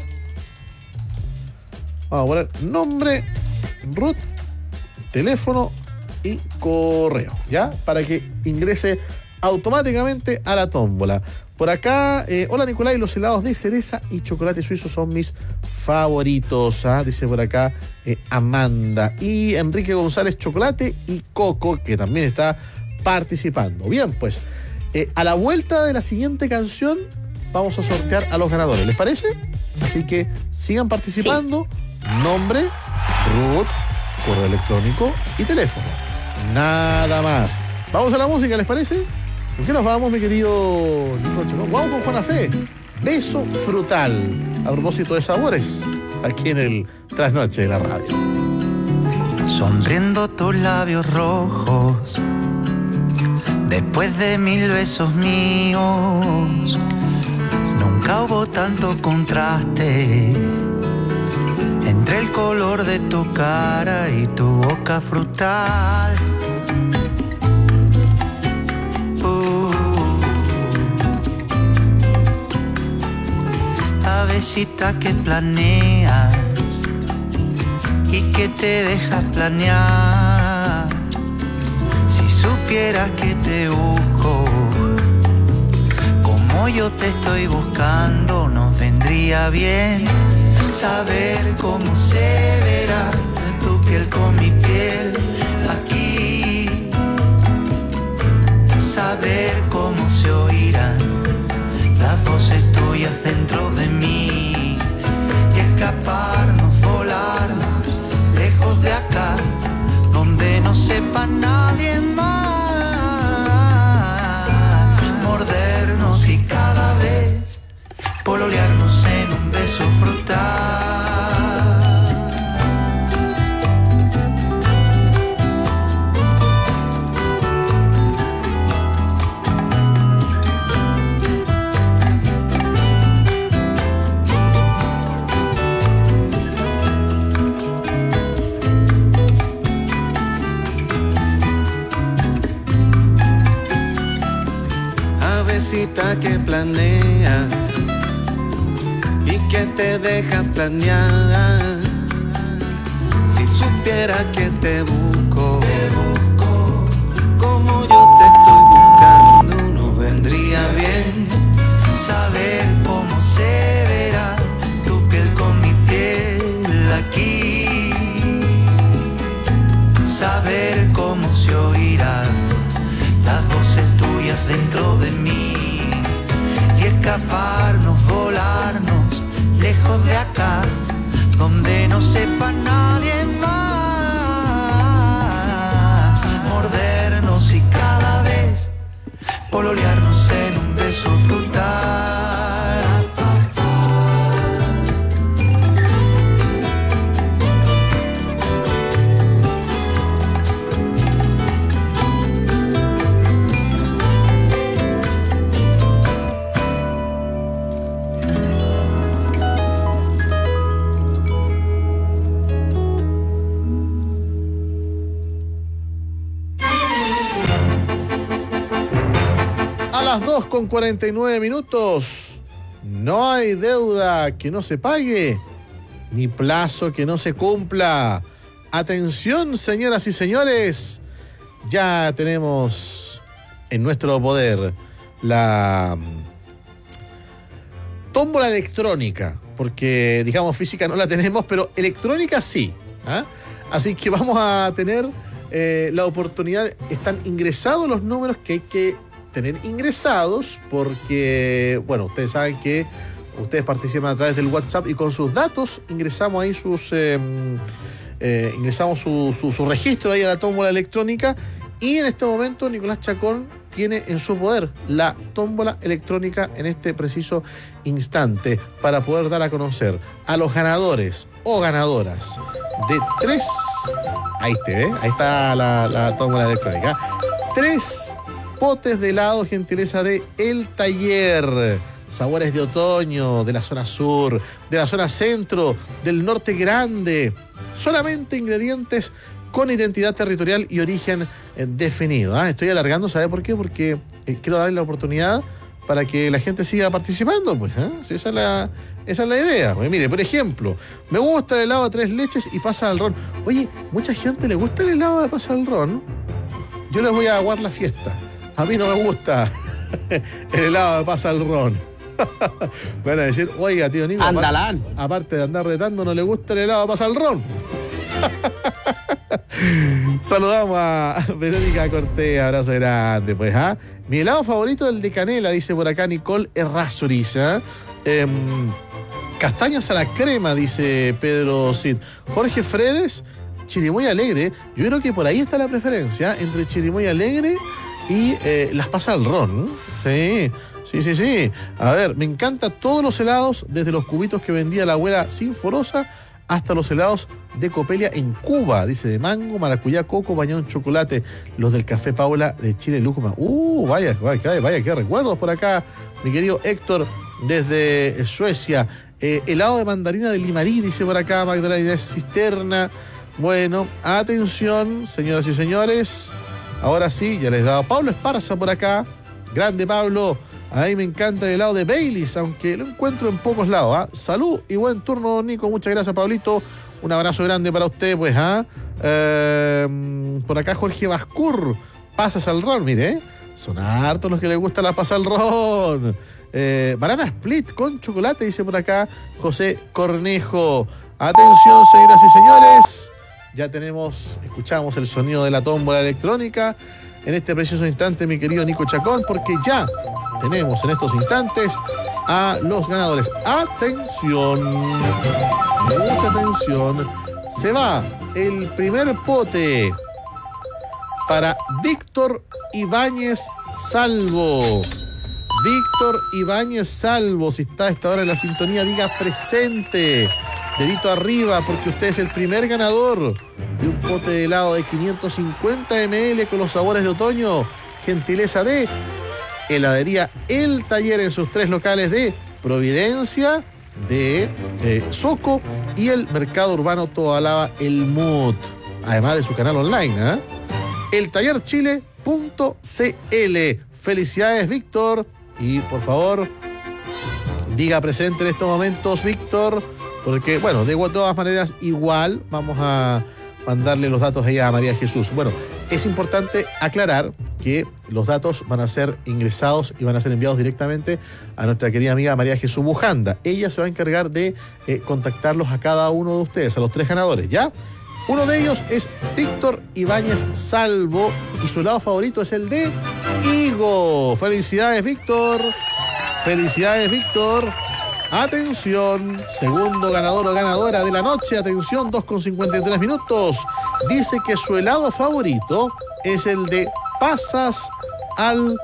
Vamos a poner nombre, R U T, teléfono y correo, ¿ya? Para que ingrese automáticamente a la tómbola. Por acá, eh, hola Nicolai, los helados de cereza y chocolate suizo son mis favoritos, ¿ah? Dice por acá eh, Amanda. Y Enrique González, chocolate y coco, que también está participando. Bien, pues, eh, a la vuelta de la siguiente canción vamos a sortear a los ganadores, ¿les parece? Así que sigan participando. Sí. Nombre, R U T, correo electrónico y teléfono. Nada más. Vamos a la música, ¿les parece? ¿Por qué nos vamos, mi querido Nicocho? ¿No? Vamos con Juana Fe. Beso frutal. A propósito de sabores, aquí en el Trasnoche de la radio. Sonriendo tus labios rojos, después de mil besos míos, nunca hubo tanto contraste entre el color de tu cara y tu boca frutal. Avecita que planeas y que te dejas planear. Si supieras que te busco como yo te estoy buscando, nos vendría bien saber cómo se verá tu piel con mi piel aquí, saber cómo se oirán las voces tuyas dentro de mí y escaparnos, volarnos lejos de acá, donde no sepa nadie más, mordernos y cada vez pololearnos en un beso frutal. Que planea y que te dejas planear. Si supiera que te busco, te busco como yo te estoy buscando, nos vendría bien saber cómo se verá tu piel con mi piel aquí, saber cómo se oirán las voces tuyas dentro de mí. Escaparnos, volarnos lejos de acá, donde no sepa nadie más, mordernos y cada vez pololearnos en un beso frutal. Las dos con cuarenta y nueve minutos. No hay deuda que no se pague. ni plazo que no se cumpla. Atención, señoras y señores, ya tenemos en nuestro poder la tómbola electrónica, porque digamos física no la tenemos, pero electrónica sí. ¿Ah? Así que vamos a tener eh, la oportunidad, están ingresados los números que hay que tener ingresados, porque, bueno, ustedes saben que ustedes participan a través del WhatsApp y con sus datos ingresamos ahí sus, eh, eh, ingresamos su, su, su registro ahí a la tómbola electrónica, y en este momento Nicolás Chacón tiene en su poder la tómbola electrónica en este preciso instante para poder dar a conocer a los ganadores o ganadoras de tres, ahí te ve, ahí está la, la tómbola electrónica, tres potes de helado gentileza de El Taller, sabores de otoño, de la zona sur, de la zona centro, del norte grande, solamente ingredientes con identidad territorial y origen eh, definido. ¿ah? Estoy alargando, ¿sabe por qué? Porque eh, quiero darle la oportunidad para que la gente siga participando, pues, ¿eh? Sí, esa es la, esa es la idea. Pues, mire, por ejemplo, me gusta el helado de tres leches y pasa al ron. Oye, mucha gente le gusta el helado de pasa al ron. Yo les voy a aguar la fiesta. A mí no me gusta el helado de pasa al ron. Van a decir, oiga, tío Nico, Andalán. Aparte, aparte de andar retando, no le gusta el helado de pasa al ron. Saludamos a Verónica Cortés, abrazo grande, pues, ¿ah? Mi helado favorito es el de canela, dice por acá Nicole Errázuriz, ¿ah? Eh, castañas a la crema, dice Pedro Cid. Jorge Fredes, chirimoya alegre. Yo creo que por ahí está la preferencia entre chirimoya alegre y eh, las pasas al ron. Sí, sí, sí, sí. A ver, me encantan todos los helados, desde los cubitos que vendía la abuela Sinforosa hasta los helados de Copelia en Cuba, dice, de mango, maracuyá, coco, bañado en chocolate, los del Café Paula de Chile, Lúcuma. Uh, vaya, vaya, vaya, qué recuerdos por acá, mi querido Héctor, desde Suecia. Eh, helado de mandarina de Limarí, dice por acá Magdalena Cisterna. Bueno, atención, señoras y señores. Ahora sí, ya les he dado Pablo Esparza por acá. Grande Pablo. A mí me encanta el helado de Baileys, aunque lo encuentro en pocos lados. ¿ah? Salud y buen turno, Nico. Muchas gracias, Pablito. Un abrazo grande para usted, pues. ¿ah? Eh, por acá Jorge Bascur. Pasas al ron, mire. ¿eh? Son hartos los que les gusta la pasa al ron. Eh, banana split con chocolate, dice por acá José Cornejo. Atención, señoras y señores. Ya tenemos, escuchamos el sonido de la tómbola electrónica. En este preciso instante, mi querido Nico Chacón, porque ya tenemos en estos instantes a los ganadores. ¡Atención! Mucha atención. Se va el primer pote para Víctor Ibáñez Salvo. Víctor Ibáñez Salvo, si está a esta hora en la sintonía, diga presente. Dedito arriba, porque usted es el primer ganador de un pote de helado de quinientos cincuenta mililitros con los sabores de otoño. Gentileza de Heladería El Taller en sus tres locales de Providencia, de eh, Soco y el Mercado Urbano Tobalaba El Mut. Además de su canal online, ¿eh? el taller chile punto c l. Felicidades, Víctor. Y por favor, diga presente en estos momentos, Víctor. Porque, bueno, de todas maneras, igual vamos a mandarle los datos ahí a María Jesús. Bueno, es importante aclarar que los datos van a ser ingresados y van a ser enviados directamente a nuestra querida amiga María Jesús Bujanda. Ella se va a encargar de eh, contactarlos a cada uno de ustedes, a los tres ganadores, ¿ya? Uno de ellos es Víctor Ibáñez Salvo y su helado favorito es el de higo. Felicidades, Víctor. Felicidades, Víctor. Atención, segundo ganador o ganadora de la noche. Atención, dos con cincuenta y tres minutos. Dice que su helado favorito es el de pasas al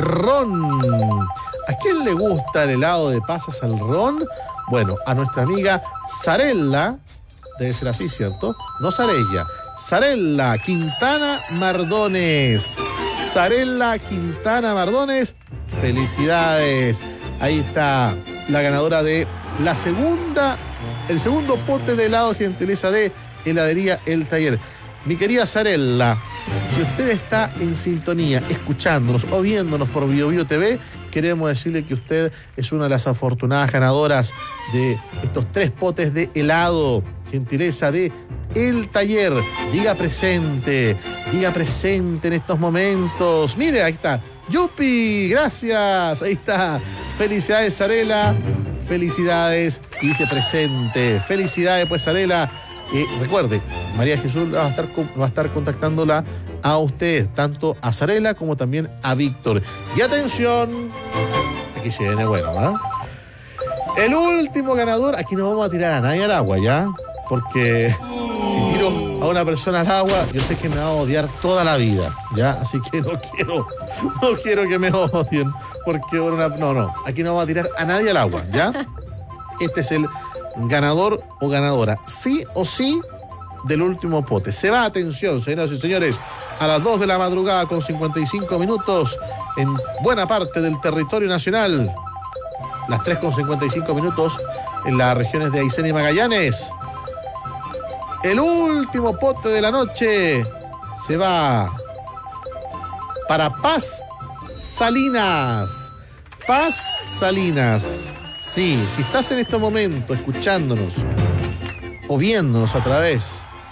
ron. ¿A quién le gusta el helado de pasas al ron? Bueno, a nuestra amiga Sarella, debe ser así, ¿cierto? No Sarella, Sarella Quintana Mardones. Sarella Quintana Mardones, felicidades. Ahí está la ganadora de la segunda, el segundo pote de helado gentileza de Heladería El Taller. Mi querida Sarella, si usted está en sintonía, escuchándonos o viéndonos por BioBio T V, queremos decirle que usted es una de las afortunadas ganadoras de estos tres potes de helado, gentileza de El Taller. Diga presente, diga presente en estos momentos. Mire, ahí está. ¡Yupi! Gracias. Ahí está. Felicidades, Sarela. Felicidades. Dice presente. Felicidades, pues, Sarela. Eh, recuerde, María Jesús va a, estar, va a estar contactándola a usted, tanto a Sarela como también a Víctor. Y atención, aquí se viene bueno, ¿ah? El último ganador, aquí no vamos a tirar a nadie al agua, ¿ya? Porque si tiro a una persona al agua, yo sé que me va a odiar toda la vida, ¿ya? Así que no quiero, no quiero que me odien, porque una, no, no, aquí no vamos a tirar a nadie al agua, ¿ya? Este es el ganador o ganadora, sí o sí, del último pote. Se va, atención, señoras y señores, a las dos de la madrugada con cincuenta y cinco minutos en buena parte del territorio nacional. Las tres con cincuenta y cinco minutos en las regiones de Aysén y Magallanes. El último pote de la noche se va para Paz Salinas. Paz Salinas. Sí, si estás en este momento escuchándonos o viéndonos a través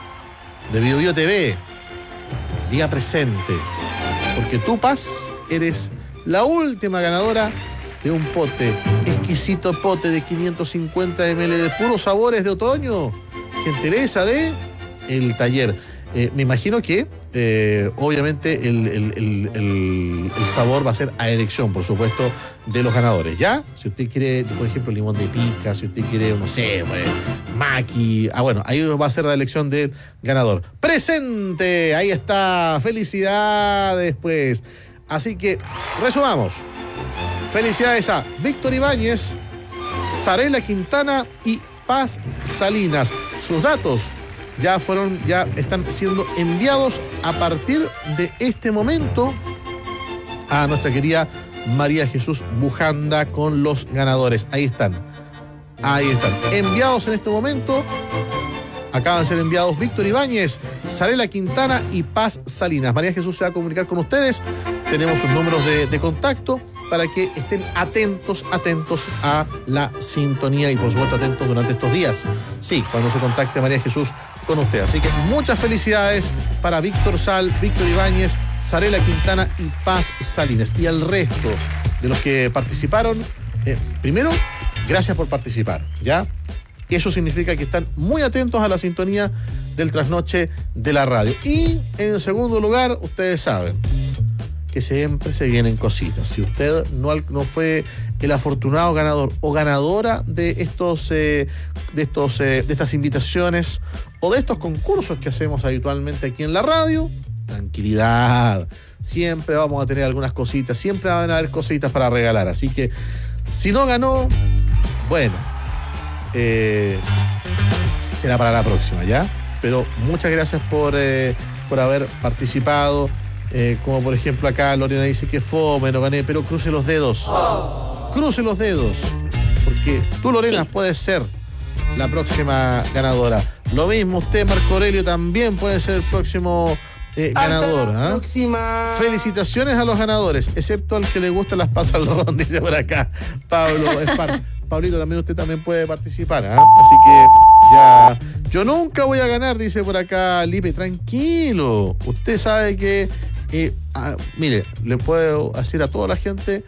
de Bio Bio T V, diga presente, porque tú, Paz, eres la última ganadora de un pote, exquisito pote de quinientos cincuenta mililitros de puros sabores de otoño, gentileza de El Taller. Eh, me imagino que eh, obviamente el, el, el, el, el sabor va a ser a elección, por supuesto, de los ganadores, ¿ya? Si usted quiere, por ejemplo, limón de pica, si usted quiere, no sé, pues, maqui, ah, bueno, ahí va a ser la elección del ganador. ¡Presente! Ahí está, felicidades, pues. Así que, resumamos. Felicidades a Víctor Ibáñez, Sarela Quintana y Paz Salinas. Sus datos ya fueron, ya están siendo enviados a partir de este momento a nuestra querida María Jesús Bujanda con los ganadores. Ahí están. Ahí están. Enviados en este momento. Acaban de ser enviados Víctor Ibáñez, Sarela Quintana y Paz Salinas. María Jesús se va a comunicar con ustedes. Tenemos sus números de, de contacto para que estén atentos, atentos a la sintonía y por supuesto atentos durante estos días. Sí, cuando se contacte María Jesús con usted. Así que muchas felicidades para Víctor Sal, Víctor Ibáñez, Sarela Quintana y Paz Salinas. Y al resto de los que participaron, eh, primero, gracias por participar, ¿ya? Eso significa que están muy atentos a la sintonía del trasnoche de la radio. Y en segundo lugar, ustedes saben que siempre se vienen cositas. Si usted no, no fue el afortunado ganador o ganadora de estos, eh, de estos, eh, de estas invitaciones o de estos concursos que hacemos habitualmente aquí en la radio, tranquilidad. Siempre vamos a tener algunas cositas, siempre van a haber cositas para regalar. Así que si no ganó, bueno, eh, será para la próxima, ¿ya? Pero muchas gracias por, eh, por haber participado. Eh, como por ejemplo acá Lorena dice que fome, no gané, pero cruce los dedos. Oh. Cruce los dedos. Porque tú, Lorena, sí, puedes ser la próxima ganadora. Lo mismo usted, Marco Aurelio, también puede ser el próximo eh, ganador. Hasta la ¿eh? próxima. Felicitaciones a los ganadores, excepto al que le gustan las pasas al ron, dice por acá Pablo Esparza. Pablito, también usted también puede participar, ¿eh? Así que ya. Yo nunca voy a ganar, dice por acá Lipe. Tranquilo. Usted sabe que Eh, ah, mire, le puedo decir a toda la gente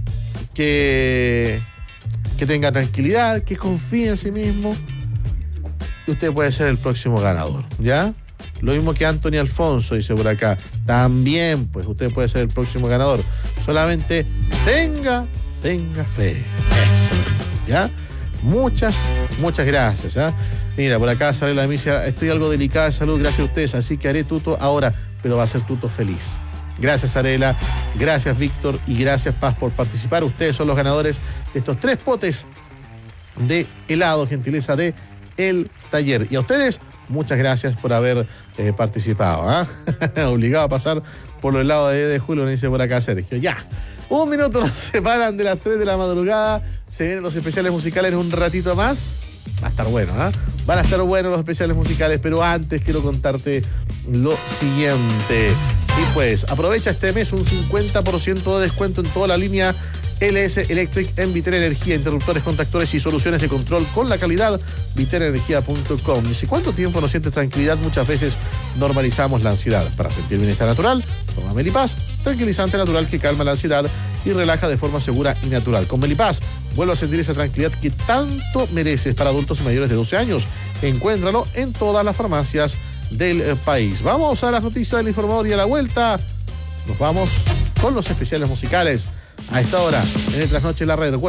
que, que tenga tranquilidad, que confíe en sí mismo. Y usted puede ser el próximo ganador, ¿ya? Lo mismo que Anthony Alfonso, dice por acá. También, pues, usted puede ser el próximo ganador. Solamente tenga, tenga fe. Eso, ¿ya? Muchas, muchas gracias, ¿eh? Mira, por acá sale la misa. Estoy algo delicada de salud, gracias a ustedes, así que haré tuto ahora, pero va a ser tuto feliz. Gracias, Arela, gracias, Víctor, y gracias, Paz, por participar. Ustedes son los ganadores de estos tres potes de helado, gentileza de El Taller. Y a ustedes, muchas gracias por haber eh, participado, ¿eh? Obligado a pasar por los helados de, de Julio, me dice por acá Sergio. Ya. Un minuto nos separan de las tres de la madrugada. Se vienen los especiales musicales en un ratito más. Va a estar bueno, ¿eh? Van a estar buenos los especiales musicales, pero antes quiero contarte lo siguiente. Y pues, aprovecha este mes un cincuenta por ciento de descuento en toda la línea L S Electric en Viter Energía, interruptores, contactores y soluciones de control con la calidad. viter energía punto com. Dice, ¿cuánto tiempo no sientes tranquilidad? Muchas veces normalizamos la ansiedad. Para sentir bienestar natural, toma Melipaz, tranquilizante natural que calma la ansiedad y relaja de forma segura y natural. Con Melipaz, vuelve a sentir esa tranquilidad que tanto mereces. Para adultos mayores de doce años. Encuéntralo en todas las farmacias del eh, país. Vamos a las noticias del informador y a la vuelta nos vamos con los especiales musicales. A esta hora, en el Trasnoche en la Red.